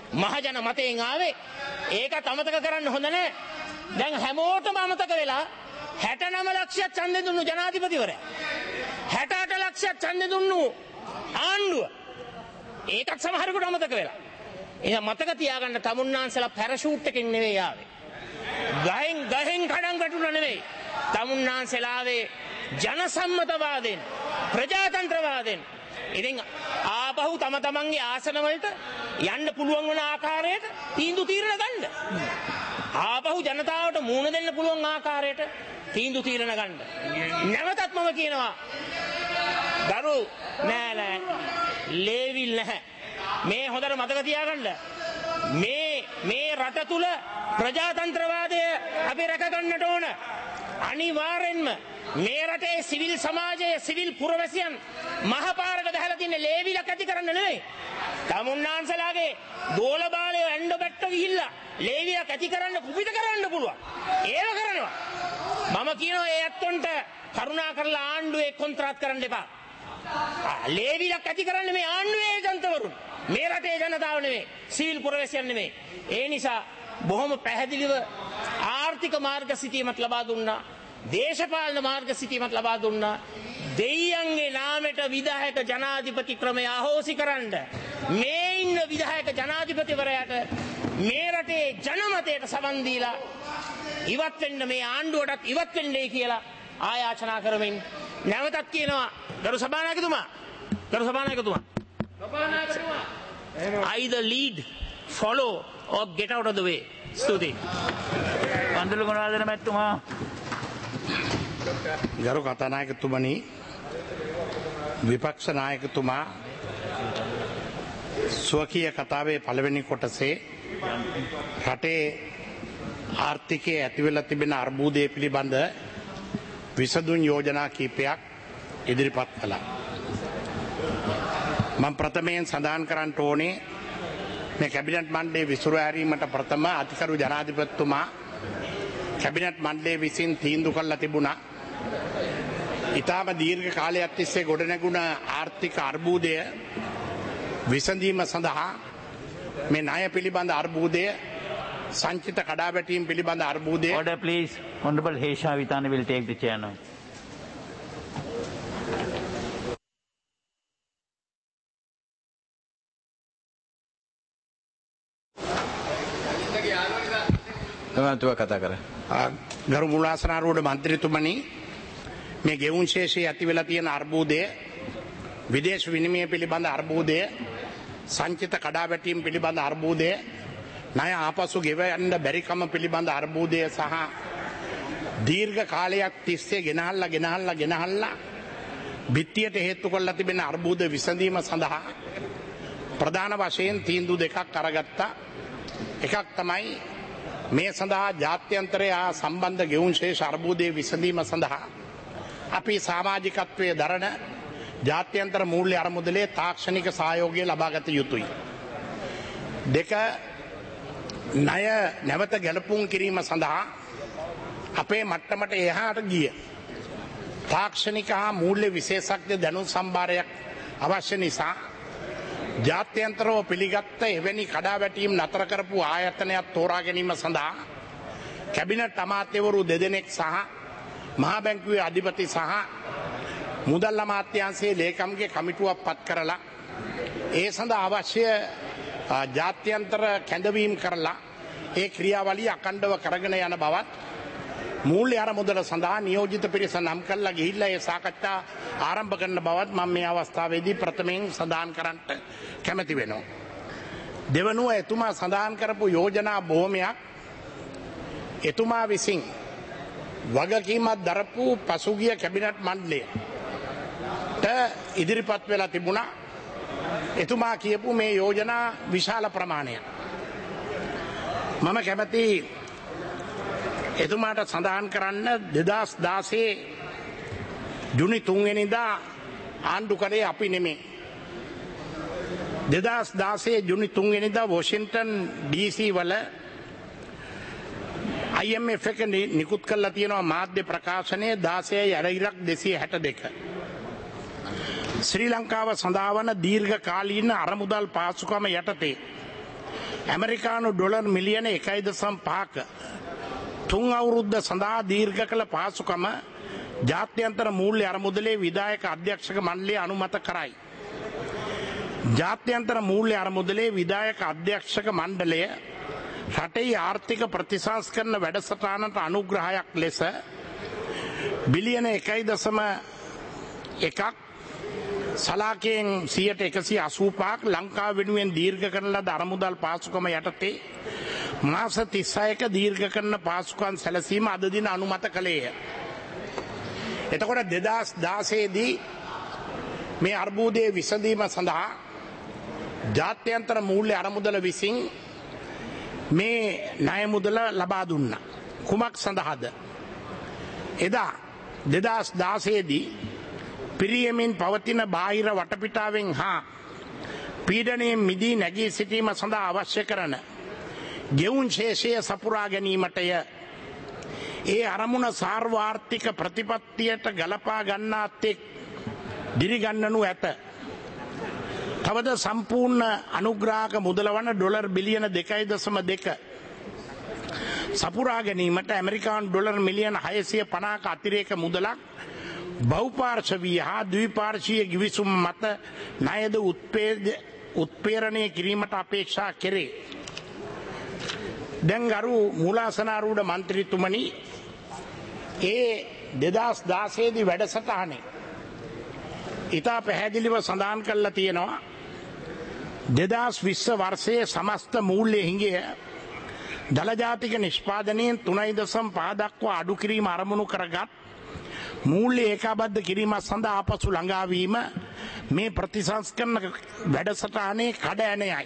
මහජන මතයෙන් ආවේ. ඒකත් අමතක කරන්න හොඳ නැහැ. දැන් හැමෝටම අමතක වෙලා 69 ලක්ෂයක් ඡන්දෙ දුන්නු ජනාධිපතිවරයා. 68 ලක්ෂයක් ඡන්දෙ දුන්නු ආණ්ඩුව. ඒකත් සමහරකට අමතක වෙලා. එහෙනම් මතක තියාගන්න තමුන්නාන්සලා පැරෂූට් එකකින් නෙවෙයි ආවේ. ගහෙන් කඩන් වැටුණා නෙවෙයි. තමුන්නාන්සලාවේ ජනසම්මතවාදෙන් ප්‍රජාතන්ත්‍රවාදෙන් ඉතින් ආපහු තම තමන්ගේ ආසන වලට යන්න පුළුවන් වන ආකාරයට තීන්දුව තීරණ ගන්න. ආපහු ජනතාවට මූණ දෙන්න පුළුවන් ආකාරයට තීන්දුව තීරණ ගන්න. නැවතත් මම කියනවා දරු නෑ ලේවිල් නැහැ. මේ හොඳට මතක තියාගන්න. මේ රට තුල ප්‍රජාතන්ත්‍රවාදය අපි රැක ගන්නට ඕන. අනිවාර්යෙන්ම මේ රටේ සිවිල් සමාජයේ සිවිල් පුරවැසියන් මහපාරක ගහලා තින්නේ ලේවිලක් ඇති කරන්න නෙවෙයි. තමුන්නාන්සලාගේ දෝල බාලය ඇඬ බැට්ට ගිහිල්ලා ලේවිලක් ඇති කරන්න කුපිත කරන්න පුළුවන්. ඒව කරනවා. මම කියනවා ඒ ඇත්තොන්ට කරුණා කරලා ආණ්ඩුවේ කොන්ත්‍රාත් කරන්න එපා. ලේවිලක් ඇති කරන්න මේ ආණ්ඩුවේ ජනතවරුන්. මේ රටේ ජනතාව නෙවෙයි. සිවිල් පුරවැසියන් නෙවෙයි. ඒ නිසා බොහොම පැහැදිලිව ආර්ථික මාර්ග සිටීමක් ලබා දුන්නා. දේශපාලන මාර්ග සිටීමක් ලබා දුන්නා. දෙයියන්ගේ නාමයට විධායක ජනාධිපති ක්‍රමය අහෝසි කරන්න මේ ඉන්න විධායක ජනාධිපතිවරයාට මේ රටේ ජනමතයට සවන් දීලා ඉවත් වෙන්න මේ ආණ්ඩුවටත් ඉවත් වෙන්නයි කියලා ආයාචනා කරමින් නැවතත් කියනවා ගරු සභානායකතුමා either lead follow or get out of the way. ස්තුතියි. පන්දුල ගුණවර්ධන මැතිතුමා. ගරු කතානායකතුමනි, විපක්ෂ නායකතුමා ස්වකීය කතාවේ පළවෙනි කොටසේ රටේ ආර්ථිකයේ ඇතිවෙලා තිබෙන අර්බුදය පිළිබඳ විසඳුම් යෝජනා කීපයක් ඉදිරිපත් කළා. මම ප්‍රථමයෙන් සඳහන් කරන්න ඕනේ මේ කැබිනට් මණ්ඩලයේ විසුරු හැරීමට ප්‍රථම අතිකරු ජනාධිපතිතුමා කැබිනට් මණ්ඩලයේ විසින් තීන්දුව කළා තිබුණා. ඊටම දීර්ඝ කාලයක් තිස්සේ ගොඩනැගුණ ආර්ථික අර්බුදය විසඳීම සඳහා මේ ණය පිළිබඳ අර්බුදය, සංචිත කඩාවැටීම් පිළිබඳ අර්බුදය. Order please. Honorable Hesha Vitani will take the chair now. කතා කර ගරු මුලාසනාරූඪ මන්ත්‍රීතුමනි, මේ ගෙවුම් ශේෂයේ ඇති වෙලා තියෙන අර්බුදය, විදේශ විනිමය පිළිබඳ අර්බුදය, සංචිත කඩාවැටීම් පිළිබඳ අර්බුදය, ණය ආපසු ගෙවන්න බැරිකම පිළිබඳ අර්බුදය සහ දීර්ඝ කාලයක් තිස්සේ ගෙනහල්ලා බිත්තියට හේතු කරලා තිබෙන අර්බුද විසඳීම සඳහා ප්‍රධාන වශයෙන් තීන්දුව දෙකක් අරගත්තා. එකක් තමයි මේ සඳහා ජාත්‍යන්තරය සම්බන්ධ ගෙවුම් ශේෂ අර්බුදයේ විසඳීම සඳහා අපි සමාජිකත්වයේ දරන ජාත්‍යන්තර මූල්‍ය අරමුදලේ තාක්ෂණික සහයෝගය ලබාගත යුතුයි. දෙක, ණය නැවත ගැලපුම් කිරීම සඳහා අපේ මට්ටමට එහාට ගිය තාක්ෂණික හා මූල්‍ය විශේෂඥ දැනුම් සම්භාරයක් අවශ්‍ය නිසා ජාත්‍යන්තරව පිළිගත්ත එවැනි කඩාවැටීම් නතර කරපු ආයතනයක් තෝරා ගැනීම සඳහා කැබිනට් අමාත්‍යවරු දෙදෙනෙක් සහ මහා බැංකුවේ අධිපති සහ මුදල් අමාත්‍යාංශයේ ලේකම්ගේ කමිටුවක් පත් කරලා ඒ සඳහා අවශ්‍ය ජාත්‍යන්තර කැඳවීම් කරලා ඒ ක්‍රියාවලිය අඛණ්ඩව කරගෙන යන බවත්, මූල්‍ය අරමුදල සඳහා නියෝජිත පිරිස නම් කරලා ගිහිල්ලා ඒ සාකච්ඡා ආරම්භ කරන බවත් මම මේ අවස්ථාවේදී ප්‍රථමයෙන් සඳහන් කරන්නට කැමැති වෙනවා. දෙවනුව, එතුමා සඳහන් කරපු යෝජනා බොහොමයක් එතුමා විසින් වගකීමක් දරපු පසුගිය කැබිනට් මණ්ඩලයට ඉදිරිපත් වෙලා තිබුණා. එතුමා කියපු මේ යෝජනා විශාල ප්‍රමාණයක්. මම කැමැති එතුමාට සඳහන් කරන්න 2016 ජුනි 3 වෙනිදා ආණ්ඩු කළේ අපි නෙමෙයි. 2016 ජුනි 3 වෙනිදා වොෂින්ටන් DC වල IMF එක නිකුත් කරලා තියෙනවා මාධ්‍ය ප්‍රකාශනයේ 16/262. ශ්‍රී ලංකාව සඳහා වන දීර්ඝ කාලීන අරමුදල් පාසුකම යටතේ ඇමරිකානු ඩොලර් මිලියන 1.5ක තුන් අවුරුද්ද සඳහා දීර්ඝ කළ පහසුකම ජාත්‍යන්තර මූල්‍ය අරමුදලේ විධායක අධ්‍යක්ෂක මණ්ඩලය අනුමත කරයි. ජාත්‍යන්තර මූල්‍ය අරමුදලේ විධායක අධ්‍යක්ෂක මණ්ඩලය රටේ ආර්ථික ප්‍රතිසංස්කරණ වැඩසටහනට අනුග්‍රහයක් ලෙස බිලියන 1.1ක් සලාකයෙන් 185ක් ලංකාව වෙනුවෙන් දීර්ඝ කරන ලද අරමුදල් පාසුකම යටතේ මාස 36ක දීර්ඝ කරන පාසුකම් සැලසීම අද දින අනුමත කළේය. එතකොට 2016 දී මේ අර්බුදයේ විසඳීම සඳහා ජාත්‍යන්තර මූල්‍ය අරමුදල විසින් මේ ණය මුදල ලබා දුන්නා. කුමක් සඳහාද? එදා 2016 දී පිරියමින් පවතින බාහිර වටපිටාවෙන් හා පීඩනයෙන් මිදී නැගී සිටීම සඳහා අවශ්‍ය කරන ගෙවුන් ශේෂය සපුරා ගැනීමටය. ඒ අරමුණ සාර්වාර්ථික ප්‍රතිපත්තියට ගලපා ගන්නා තෙක් දිරිගන්නනු ඇත. තවද සම්පූර්ණ අනුග්‍රාහක මුදල වන ඩොලර් බිලියන 2.2 සපුරා ගැනීමට ඇමරිකානු ඩොලර් මිලියන 650ක අතිරේක මුදලක් බහුපාර්ශවීය හා ද්විපාර්ශීය ගිවිසුම් මත ණයද උත්පේරණය කිරීමට අපේක්ෂා කෙරේ. දැන් ගරු මූලාසනාරූඪ මන්ත්‍රීතුමනි, ඒ 2016 දී වැඩසටහනේ ඉතා පැහැදිලිව සඳහන් කරලා තියෙනවා 2020 වර්ෂයේ සමස්ත මූල්‍ය හිඟය දළ ජාතික නිෂ්පාදනයෙන් 3.5 දක්වා අඩු කිරීම අරමුණු කරගත් මූල්‍ය ඒකාබද්ධ කිරීමත් සඳහා ආපසු ළඟාවීම මේ ප්‍රතිසංස්කරණ වැඩසටහනේ කඩඇණයයි.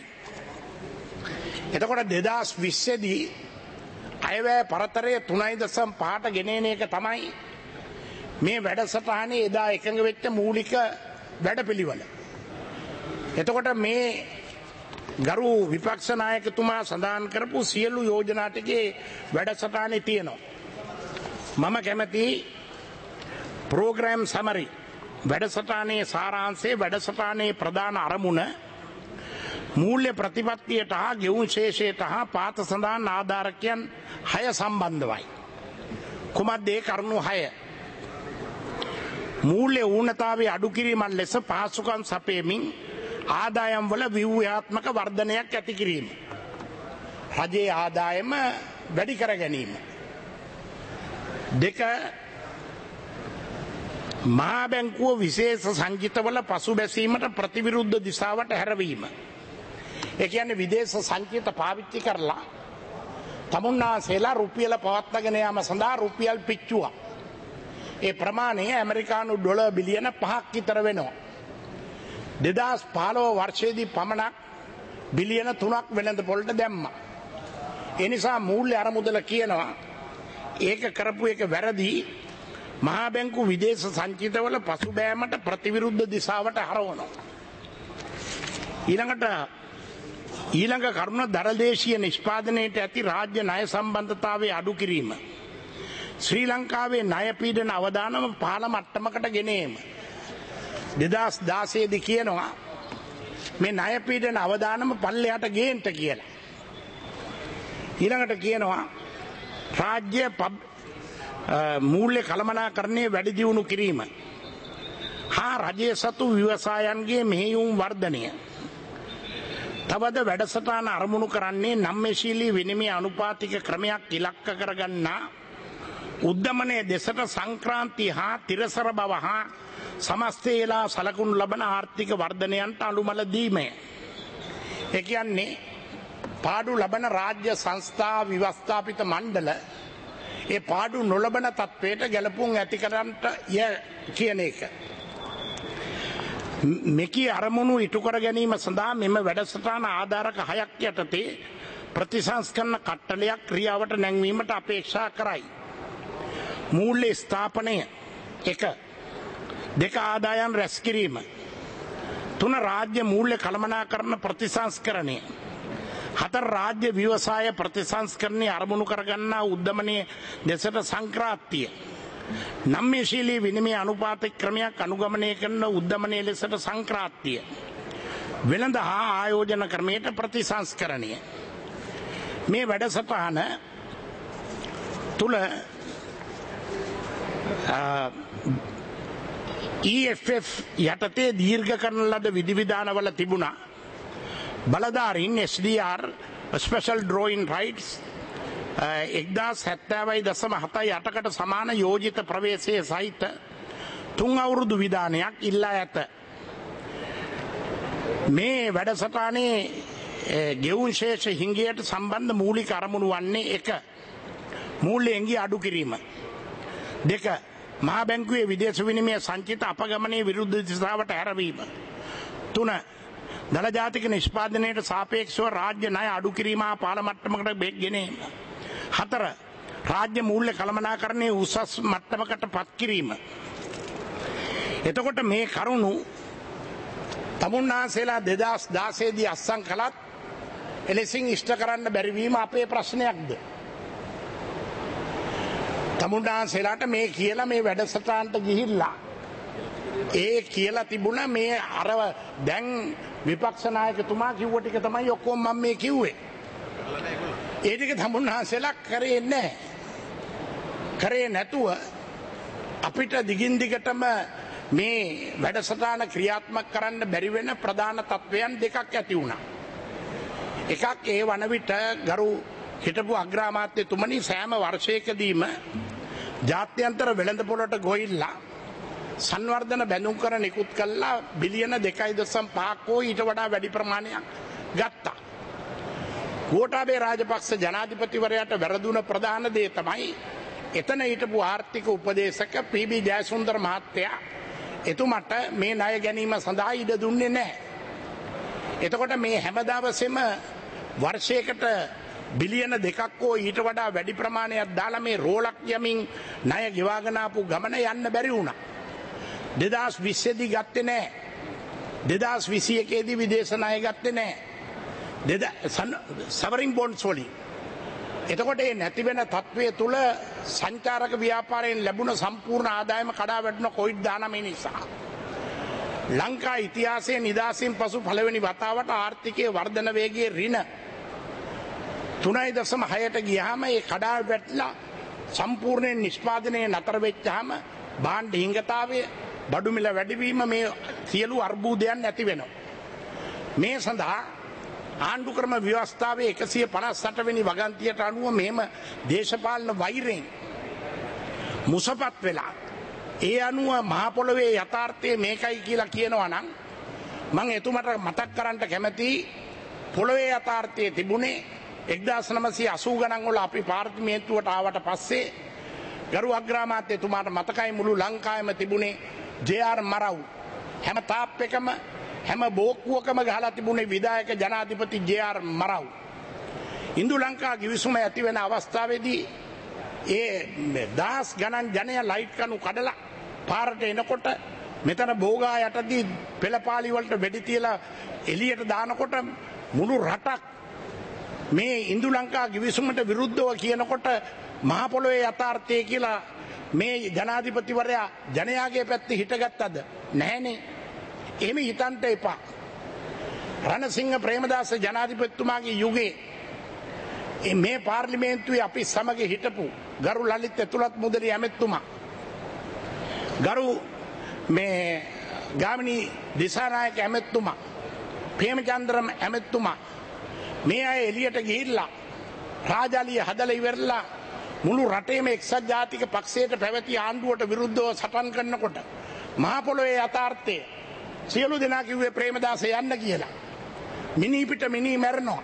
එතකොට 2020 දී අයවැය පරතරය 3.5ට ගෙනෙන එක තමයි මේ වැඩසටහනේ එදා එකඟ වෙච්ච මූලික වැඩපිළිවෙල. එතකොට මේ ගරු විපක්ෂ නායකතුමා සඳහන් කරපු සියලු යෝජනා ටිකේ වැඩසටහනේ තියෙනවා. මම කැමති ප්‍රෝග්‍රෑම් සමරි වැඩසටහනේ සාරාංශයේ වැඩසටහනේ ප්‍රධාන අරමුණ මූල්‍ය ප්‍රතිපත්තියට හා ගෙවුම් ශේෂයට හා පාත සඳහන් ආධාරකයන් 6 සම්බන්ධවයි. කුමක්ද ඒ කරුණු 6? මූල්‍ය ඌනතාවේ අඩු කිරීමක් ලෙස පහසුකම් සපයමින් ආදායම් වල ව්‍යුහාත්මක වර්ධනයක් ඇති කිරීම. රජයේ ආදායම වැඩි කර ගැනීම. 2. මහා බැංකුව විශේෂ සංචිතවල පසුබැසීමට ප්‍රතිවිරුද්ධ දිශාවට හැරවීම. ඒ කියන්නේ විදේශ සංචිත පාවිච්චි කරලා තමුන්නාසේලා රුපියල පවත්වාගෙන යාම සඳහා රුපියල් පිච්චුවා. ඒ ප්‍රමාණය ඇමරිකානු ඩොලර් බිලියන 5ක් විතර වෙනවා. 2015 වර්ෂයේදී පමණක් බිලියන 3ක් වෙළඳපොළට දැම්මා. ඒ නිසා මූල්‍ය අරමුදල කියනවා ඒක කරපු එක වැරදි. මහා බැංකු විදේශ සංචිතවල පසුබෑමට ප්‍රතිවිරුද්ධ දිශාවට හරවනවා. ඊළඟ කරුණ දරදේශීය නිෂ්පාදනයට ඇති රාජ්‍ය ණය සම්බන්ධතාවයේ අඩු කිරීම. ශ්‍රී ලංකාවේ ණය පීඩන අවදානම පහළ මට්ටමකට ගෙනීම. 2016 දී කියනවා මේ ණය පීඩන අවදානම පල්ලෙහාට ගේන්න කියලා. ඊළඟට කියනවා රාජ්‍ය මූල්‍ය කළමනාකරණයේ වැඩි දියුණු කිරීම හා රජයේ සතු ව්‍යවසායන්ගේ මෙහෙයුම් වර්ධනය. තවද වැඩසටහන අරමුණු කරන්නේ නම්‍යශීලී විනිමය අනුපාතික ක්‍රමයක් ඉලක්ක කරගන්නා උද්දමනය දෙසට සංක්‍රාන්ති හා තිරසර බව හා සමස්තේලා සලකුණු ලබන ආර්ථික වර්ධනයන්ට අනුමල දීමය. ඒ කියන්නේ පාඩු ලබන රාජ්‍ය සංස්ථා ව්‍යවස්ථාපිත මණ්ඩල ඒ පාඩු නොලබන තත්වයට ගැලපුම් ඇති කරන්නට කියන එක. මෙකී අරමුණු ඉටු කර ගැනීම සඳහා මෙම වැඩසටහන ආධාරක 6ක් යටතේ ප්‍රතිසංස්කරණ කට්ටලයක් ක්‍රියාවට නැංවීමට අපේක්ෂා කරයි. මූල්‍ය ස්ථාපනය 1. 2. ආදායම් රැස් කිරීම. 3. රාජ්‍ය මූල්‍ය කළමනාකරණ ප්‍රතිසංස්කරණය. 4. රාජ්‍ය ව්‍යවසාය ප්‍රතිසංස්කරණය අරමුණු කරගන්නා උද්දමනයේ දෙසට සංක්‍රාන්තිය. නම්‍යශීලී විනිමය අනුපාතික ක්‍රමයක් අනුගමනය කරන උද්දමනයේ ලෙසට සංක්‍රාන්තිය. වෙළඳ හා ආයෝජන ක්‍රමයට ප්‍රතිසංස්කරණය. මේ වැඩසටහන තුල EFF යටතේ දීර්ඝ කරන ලද විධිවිධානවල තිබුණා බලධාරීන් SDR special drawing rights 1070.78කට සමාන යෝජිත ප්‍රවේශයේ සහිත 3 අවුරුදු විධානයක් ඉල්ලා ඇත. මේ වැඩසටහනේ ගෙවුම් ශේෂ හිඟයට සම්බන්ධ මූලික අරමුණු වන්නේ 1. මූල්‍ය එංගි අඩු කිරීම. 2. මහා බැංකුවේ විදේශ විනිමය සංචිත අපගමනයේ විරුද්ධ දිශාවට හැරවීම. 3. දල ජාතික නිෂ්පාදනයට සාපේක්ෂව රාජ්‍ය ණය අඩු කිරීම හා පාල මට්ටමකට ගෙනීම. 4. රාජ්‍ය මූල්‍ය කළමනාකරණයේ උසස් මට්ටමකට පත් කිරීම. එතකොට මේ කරුණු තමුන්නාසේලා 2016 දී අත්සන් කළත් එලෙසින් ඉෂ්ට කරන්න බැරි වීම අපේ ප්‍රශ්නයක්ද? තමුන්නාසේලාට මේ කියලා මේ වැඩසටහනට ගිහිල්ලා ඒ කියලා තිබුණා මේ අර දැන් විපක්ෂ නායකතුමා කිව්ව ටික තමයි ඔක්කොම මම මේ කිව්වේ. ඒ ටික තමුන්නාසේලා කරේ නැහැ. කරේ නැතුව අපිට දිගින් දිගටම මේ වැඩසටහන ක්‍රියාත්මක කරන්න බැරි වෙන ප්‍රධාන තත්වයන් දෙකක් ඇති වුණා. එකක් ඒ වන විට ගරු හිටපු අග්‍රාමාත්‍යතුමනි සෑම වර්ෂයකදීම ජාත්‍යන්තර වෙළඳපොළට ගොහිල්ලා සංවර්ධන බැඳුම් කර නිකුත් කළා බිලියන 2.5ක් හෝ ඊට වඩා වැඩි ප්‍රමාණයක් ගත්තා. ගෝඨාභය රාජපක්ෂ ජනාධිපතිවරයාට වැරදුන ප්‍රධාන දේ තමයි එතන හිටපු ආර්ථික උපදේශක පී.බී. ජයසුන්දර මහත්තයා එතුමට මේ ණය ගැනීම සඳහා ඉඩ දුන්නේ නැහැ. එතකොට මේ හැම දවසෙම වර්ෂයකට බිලියන 2ක් හෝ ඊට වඩා වැඩි ප්‍රමාණයක් දාලා මේ රෝලක් යමින් ණය ගෙවාගෙන ආපු ගමන යන්න බැරි වුණා. 2020 දී ගත්තේ නැහැ. 2021 දී විදේශ ණය ගත්තේ නැහැ. සවරින් බොන්ඩ්ස් වලින්. එතකොට මේ නැති වෙන තත්වයේ තුල සංචාරක ව්‍යාපාරයෙන් ලැබුණ සම්පූර්ණ ආදායම කඩා වැටුණ COVID-19 නිසා. ලංකා ඉතිහාසයේ නිදාසින් පසු පළවෙනි වතාවට ආර්ථිකයේ වර්ධන වේගයේ ඍණ 3.6ට ගියාම ඒ කඩා වැටලා සම්පූර්ණයෙන් නිෂ්පාදනයේ නතර වෙච්චාම භාණ්ඩ හිඟතාවය බඩු මිල වැඩිවීම මේ සියලු අර්බුදයන් නැති වෙනවා. මේ සඳහා ආණ්ඩු ක්‍රම ව්‍යවස්ථාවේ 158 වෙනි වගන්තියට අනුව මෙහෙම දේශපාලන වෛරයෙන් මුසපත් වෙලා ඒ අනුව මහ පොළොවේ යථාර්ථය මේකයි කියලා කියනවා නම් මම එතුමට මතක් කරන්න කැමතියි පොළොවේ යථාර්ථයේ තිබුණේ 1980 ගණන් වල අපි පාර්ලිමේන්තුවට ආවට පස්සේ ගරු අග්‍රාමාත්‍යතුමාට මතකයි මුළු ලංකාවෙම තිබුණේ ජේ.ආර්. මරව් හැම තාප් එකම හැම බෝක්කුවකම ගහලා තිබුණේ විධායක ජනාධිපති ජේ.ආර්. මරව්. ඉන්දු ලංකා ගිවිසුම ඇති වෙන අවස්ථාවේදී ඒ දහස් ගණන් ජනය ලයිට් කණු කඩලා පාරට එනකොට මෙතන බෝගා යටදී පෙළපාලි වලට වෙඩි තියලා එළියට දානකොට මුළු රටක් මේ ඉන්දු ලංකා ගිවිසුමට විරුද්ධව කියනකොට මහ පොළොවේ යථාර්ථය කියලා මේ ජනාධිපතිවරයා ජනයාගේ පැත්තේ හිටගත්තද? නැහැනේ. එහෙම හිතන්න එපා. රණසිංහ ප්‍රේමදාස ජනාධිපතිතුමාගේ යුගයේ මේ පාර්ලිමේන්තුවේ අපි සමග හිටපු ගරු ලලිත් ඇතුළත් මුදලි ඇමෙතුමා ගරු මේ ගාමිණී දිසානායක ඇමෙතුමා ප්‍රේමචන්ද්‍රම් ඇමෙතුමා මේ අය එළියට ගිහිල්ලා රාජාලිය හදලා ඉවරලා මුළු රටේම එක්සත් ජාතික පක්ෂයට පැවති ආණ්ඩුවට විරුද්ධව සටන් කරනකොට මහ පොළොවේ යථාර්ථය සියලු දෙනා කිව්වේ ප්‍රේමදාස යන්න කියලා. මිනී පිට මිනී මැරෙනවා.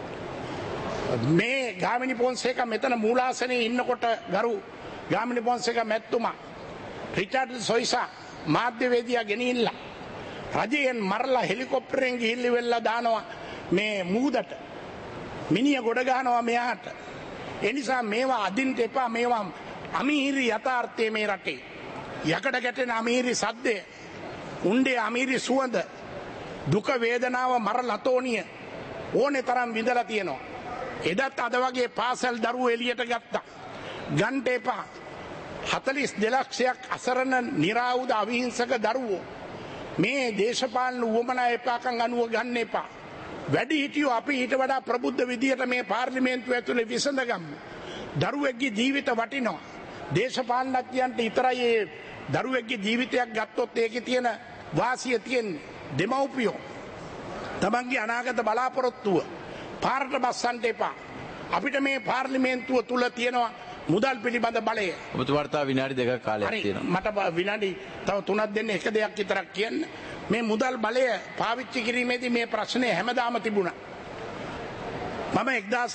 මේ ගාමිණී පොන්සේක මෙතන මූලාසනයේ ඉන්නකොට ගරු ගාමිණී පොන්සේක මැතිතුමා රිචාඩ් සොයිසා මාධ්‍යවේදියා ගෙනිහිල්ලා රජයෙන් මරලා හෙලිකොප්ටරෙන් ගිහිල්ලා වෙල්ලා දානවා මේ මූදට. මිනිහ ගොඩ ගන්නවා මෙයාට. ඒ නිසා මේවා අදින්න එපා. මේවා අමීරි යථාර්ථයේ මේ රටේ. යකඩ ගැටෙන අමීරි සද්දේ උණ්ඩේ අමීරි සුවඳ දුක වේදනාව මර ලතෝනිය ඕනේ තරම් විඳලා තියෙනවා. එදත් අද වගේ පාසල් දරුවෝ එළියට ගත්තා. ගන්න එපා. 42 ලක්ෂයක් අසරණ නිරායුධ අවිහිංසක දරුවෝ මේ දේශපාලන උවමනා එපාකම් අනුව ගන්න එපා. වැඩි හිටියෝ අපි ඊට වඩා ප්‍රබුද්ධ විදියට මේ පාර්ලිමේන්තුව ඇතුලේ විසඳගමු. දරුවෙක්ගේ ජීවිත වටිනවා. දේශපාලනඥයන්ට විතරයි ඒ දරුවෙක්ගේ ජීවිතයක් ගත්තොත් ඒකේ තියෙන වාසිය තියෙන්නේ. දෙමව්පියෝ තමන්ගේ අනාගත බලාපොරොත්තුව පාරට බස්සන්න එපා. අපිට මේ පාර්ලිමේන්තුව තුල තියෙනවා මුදල් පිළිබඳ බලය. ඔබතුමාට තව විනාඩි 2ක කාලයක් හරි, තියෙනවා. මට විනාඩි තව 3ක් දෙන්න. එක දෙයක් විතරක් කියන්න. මේ මුදල් බලය පාවිච්චි කිරීමේදී මේ ප්‍රශ්නේ හැමදාම තිබුණා. මම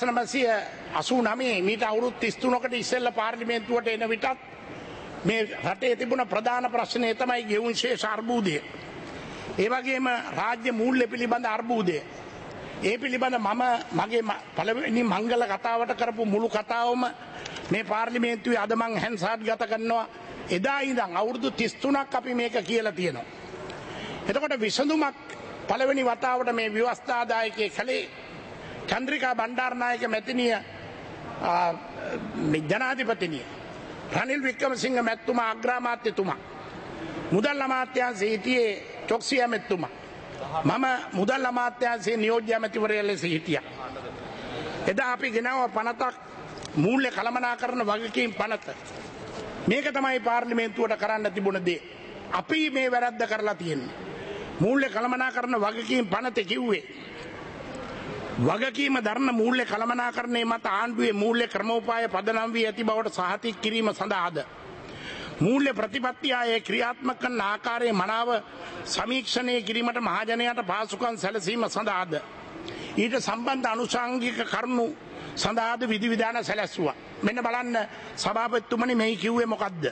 1989 මීට අවුරුදු 33කට ඉස්සෙල්ලා පාර්ලිමේන්තුවට එන විටත් මේ රටේ තිබුණ ප්‍රධාන ප්‍රශ්නේ තමයි ගෙවුම් ශේෂ අර්බුදය. ඒ වගේම රාජ්‍ය මූල්‍ය පිළිබඳ අර්බුදය. ඒ පිළිබඳ මගේ පළවෙනි මංගල කතාවට කරපු මුළු කතාවම මේ පාර්ලිමේන්තුවේ අද මං හැන්සාට් ගත කරනවා. එදා ඉඳන් අවුරුදු 33ක් අපි මේක කියලා තියෙනවා. එතකොට විසඳුමක් පළවෙනි වතාවට මේ ව්‍යවස්ථාදායකයේ කලේ චන්ද්‍රිකා බණ්ඩාරනායක මැතිණිය ජනාධිපතිනිය රනිල් වික්‍රමසිංහ මැතිතුමා අග්‍රාමාත්‍යතුමා මුදල් අමාත්‍යාංශයේ හිටියේ චොක්සියා මැතිතුමා මම මුදල් අමාත්‍යාංශයේ නියෝජ්‍ය ඇමතිවරයා ලෙස හිටියා. එදා අපි ගෙනාව පනතක් මූල්‍ය කළමනාකරන වගකීම් පනත. මේක තමයි පාර්ලිමේන්තුවට කරන්න තිබුණ දේ. අපි මේ වැරද්ද කරලා තියෙන්නේ. මූල්‍ය කළමනාකරන වගකීම් පනතේ කිව්වේ වගකීම දරන මූල්‍ය කළමනාකරණය මත ආණ්ඩුවේ මූල්‍ය ක්‍රමෝපාය පදනම් වී ඇති බවට සහතික කිරීම සඳහාද මූල්‍ය ප්‍රතිපත්ති ආයේ ක්‍රියාත්මක කරන ආකාරයේ මනාව සමීක්ෂණය කිරීමට මහජනයාට පහසුකම් සැලසීම සඳහාද ඊට සම්බන්ධ අනුසාංගික කරුණු සඳහාද විධිවිධාන සැලැස්සුවා. මෙන්න බලන්න සභාපතිතුමනි මේ කිව්වේ මොකද්ද?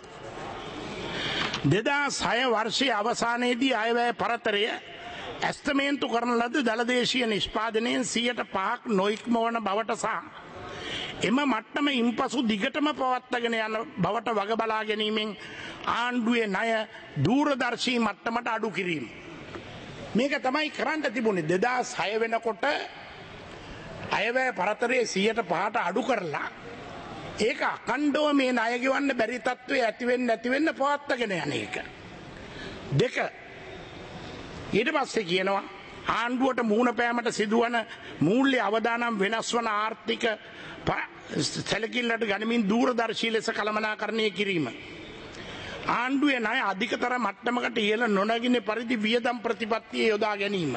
2006 වර්ෂයේ අවසානයේදී අයවැය පරතරය ඇස්තමේන්තු කරන ලද දළදේශීය නිෂ්පාදනයෙන් 5% නොඉක්මවන බවට සහ එම මට්ටම ඉන්පසු දිගටම පවත්වාගෙන යන බවට වග බලා ගැනීමෙන් ආණ්ඩුවේ ණය දූරදර්ශී මට්ටමට අඩු කිරීම. මේක තමයි කරන්න තිබුණේ. 2006 වෙනකොට අයවැය පරතරයේ 5% අඩු කරලා ඒක අඛණ්ඩව මේ ණය ගෙවන්න බැරි තත්ත්වයේ ඇති වෙන්න පවත්වාගෙන යන එක. දෙක ඊට පස්සේ කියනවා ආණ්ඩුවට මුහුණ පෑමට සිදුවන මූල්‍ය අවදානම් වෙනස් වන ආර්ථික සැලකිල්ලට ගනිමින් දූරදර්ශී ලෙස කළමනාකරණය කිරීම. ආණ්ඩුවේ ණය අධිකතර මට්ටමකට ඉහළ නොනැගින පරිදි වියදම් ප්‍රතිපත්තිය යොදා ගැනීම.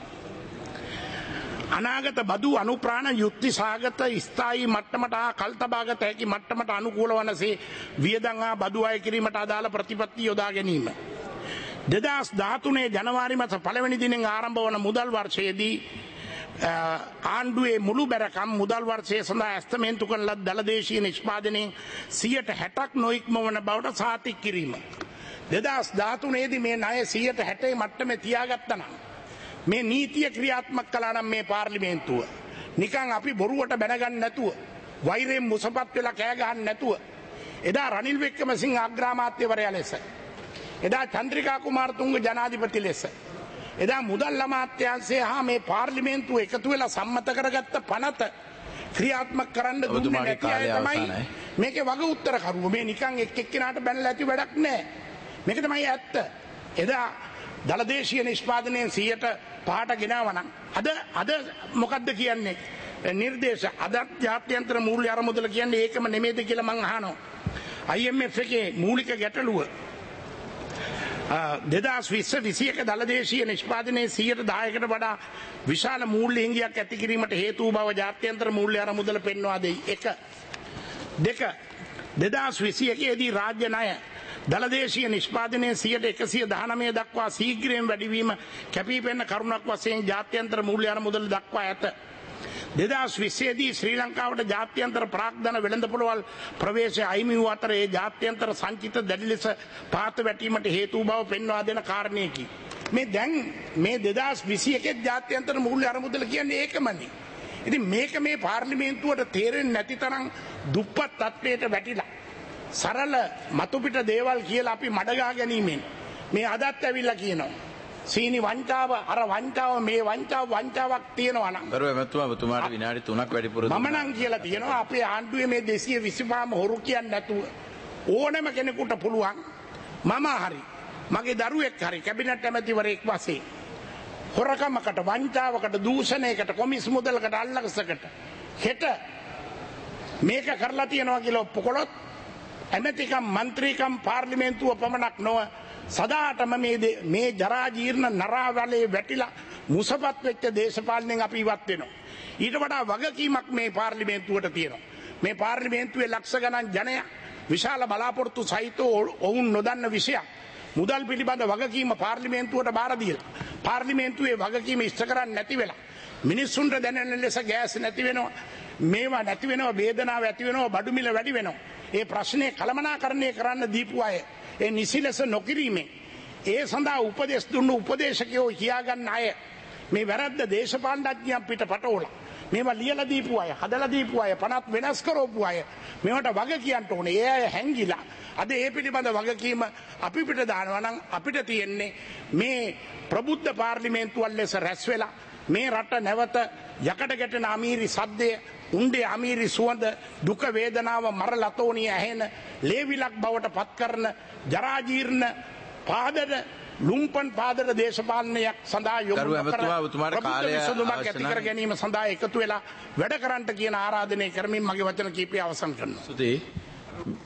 අනාගත බදු අනුප්‍රාණ යුක්ති සාගත ස්ථායී මට්ටමට හා කල්තබාගත හැකි මට්ටමට අනුකූල වනසේ වියදම් හා බදු අය කිරීමට අදාළ ප්‍රතිපත්ති යොදා ගැනීම. 2013 ජනවාරි මාස පළවෙනි දිනෙන් ආරම්භ වන මුදල් වර්ෂයේදී ආණ්ඩුවේ මුළු බැරකම් මුදල් වර්ෂය සඳහා ඇස්තමේන්තු කරන ලද දළදේශීය නිෂ්පාදනයෙන් 60% නොඉක්මවන බවට සාතික කිරීම. 2013 දී මේ ණය 60% මට්ටමේ තියාගත්තා නම් මේ නීතිය ක්‍රියාත්මක කළා නම් මේ පාර්ලිමේන්තුව නිකන් අපි බොරුවට බැනගන්න නැතුව වෛරයෙන් මුසපත් වෙලා කෑ ගහන්න නැතුව එදා රනිල් වික්‍රමසිංහ අග්‍රාමාත්‍යවරයා ලෙස එදා චන්ද්‍රිකා කුමාරතුංග ජනාධිපති ලෙස එදා මුදල් අමාත්‍යාංශය හා මේ පාර්ලිමේන්තුව එකතු වෙලා සම්මත කරගත්ත පනත ක්‍රියාත්මක කරන්න දුන්නේ නැති අය තමයි මේකේ වග උත්තරකරුවෝ. මේ නිකන් එක්කෙනාට බැනලා ඇති වැඩක් නැහැ. මේක තමයි ඇත්ත. එදා දළදේශීය නිෂ්පාදනයෙන් 100% ගෙනාවා නම් අද මොකද්ද කියන්නේ? නිර්දේශ අද ජාත්‍යන්තර මූල්‍ය අරමුදල කියන්නේ ඒකම නෙමෙයිද කියලා මං අහනවා. IMF එකේ මූලික ගැටලුව 2021 දළදේශීය නිෂ්පාදනයේ 10%කට වඩා විශාල මූල්‍ය හිඟයක් ඇති කිරීමට හේතු වූ බව ජාත්‍යන්තර මූල්‍ය අරමුදල පෙන්වා දෙයි. 1. 2. 2021 දී රාජ්‍ය ණය දළදේශීය නිෂ්පාදනයේ 119 දක්වා ශීඝ්‍රයෙන් වැඩිවීම කැපී පෙනෙන කරුණක් වශයෙන් ජාත්‍යන්තර මූල්‍ය අරමුදල දක්වා ඇත. 2020 දී ශ්‍රී ලංකාවට ජාත්‍යන්තර ප්‍රාග්ධන වෙළඳපොළවල් ප්‍රවේශය අහිමි වූ අතර ඒ ජාත්‍යන්තර සංචිත දැඩි ලෙස පාත වැටීමට හේතු බව පෙන්වා දෙන කාරණයකි. මේ දැන් මේ 2021 ජාත්‍යන්තර මූල්‍ය අරමුදල කියන්නේ ඒකමනේ. ඉතින් මේක මේ පාර්ලිමේන්තුවට තේරෙන්නේ නැති තරම් දුප්පත් තත්ත්වයට වැටිලා සරල මතුපිට දේවල් කියලා අපි මඩගා ගැනීමෙන් මේ අදත් ඇවිල්ලා කියනවා. සීනි වංචාව අර වංචාව මේ වංචාවක් තියෙනවා නම් කරුව එමෙතුමා ඔබතුමාට විනාඩි 3ක් වැඩිපුර මම නම් කියලා තියෙනවා අපේ ආණ්ඩුවේ මේ 225ම හොරු කියන්නේ නැතුව ඕනම කෙනෙකුට පුළුවන් මම හරි මගේ දරුවෙක් හරි කැබිනට් ඇමතිවරයෙක් වශයෙන් හොරකමකට වංචාවකට දූෂණයකට කොමිස් මුදලකට අල්ලකසකට හෙට මේක කරලා තියෙනවා කියලා ඔප්පු කළොත් ඇමතිකම් මන්ත්‍රීකම් පාර්ලිමේන්තුව පමණක් නොව සදාටම මේ ජරා ජීර්ණ නරාවලේ වැටිලා මුසපත් වෙච්ච දේශපාලනයෙන් අපි ඉවත් වෙනවා. ඊට වඩා වගකීමක් මේ පාර්ලිමේන්තුවට තියෙනවා. මේ පාර්ලිමේන්තුවේ ලක්ෂ ගණන් ජනයා විශාල බලාපොරොත්තු සහිතව ඔවුන් නොදන්න විෂයක් මුදල් පිළිබඳ වගකීම පාර්ලිමේන්තුවට බාර දීලා පාර්ලිමේන්තුවේ වගකීම ඉෂ්ට කරන්නේ නැති වෙලා මිනිස්සුන්ට දැනෙන ලෙස ගෑස් නැති වෙනවා, මේවා නැති වෙනවා, වේදනාව ඇති වෙනවා, බඩු මිල වැඩි වෙනවා. ඒ ප්‍රශ්නේ කළමනාකරණය කරන්න දීපු අය ඒ නිසි ලෙස නොකිරීමෙන් ඒ සඳහා උපදෙස් දුන්නු උපදේශකයෝ කියාගන්න අය මේ වැරද්ද දේශපාලනඥයන් පිට පටවලා මේවා ලියලා දීපු අය, හදලා දීපු අය, පනත් වෙනස් කරවපු අය මේවට වග කියන්න ඕනේ. ඒ අය හැංගිලා අද ඒ පිළිබඳ වගකීම අපි පිට දානවා නම් අපිට තියෙන්නේ මේ ප්‍රබුද්ධ පාර්ලිමේන්තුවල් ලෙස රැස් වෙලා මේ රට නැවත යකඩ ගැටෙන අමීරි සද්දය, උණ්ඩේ අමීරි සුවඳ, දුක වේදනාව මරලතෝනිය ඇහෙන ලේවිලක් බවට පත් කරන ජරා ජීර්ණ පාදද ලුම්පන් පාදට දේශපාලනයක් සඳහා යොමු විසඳුමක් ඇති කර ගැනීම සඳහා එකතු වෙලා වැඩ කරන්නට කියන ආරාධනය කරමින් මගේ වචන කීපය අවසන් කරනවා.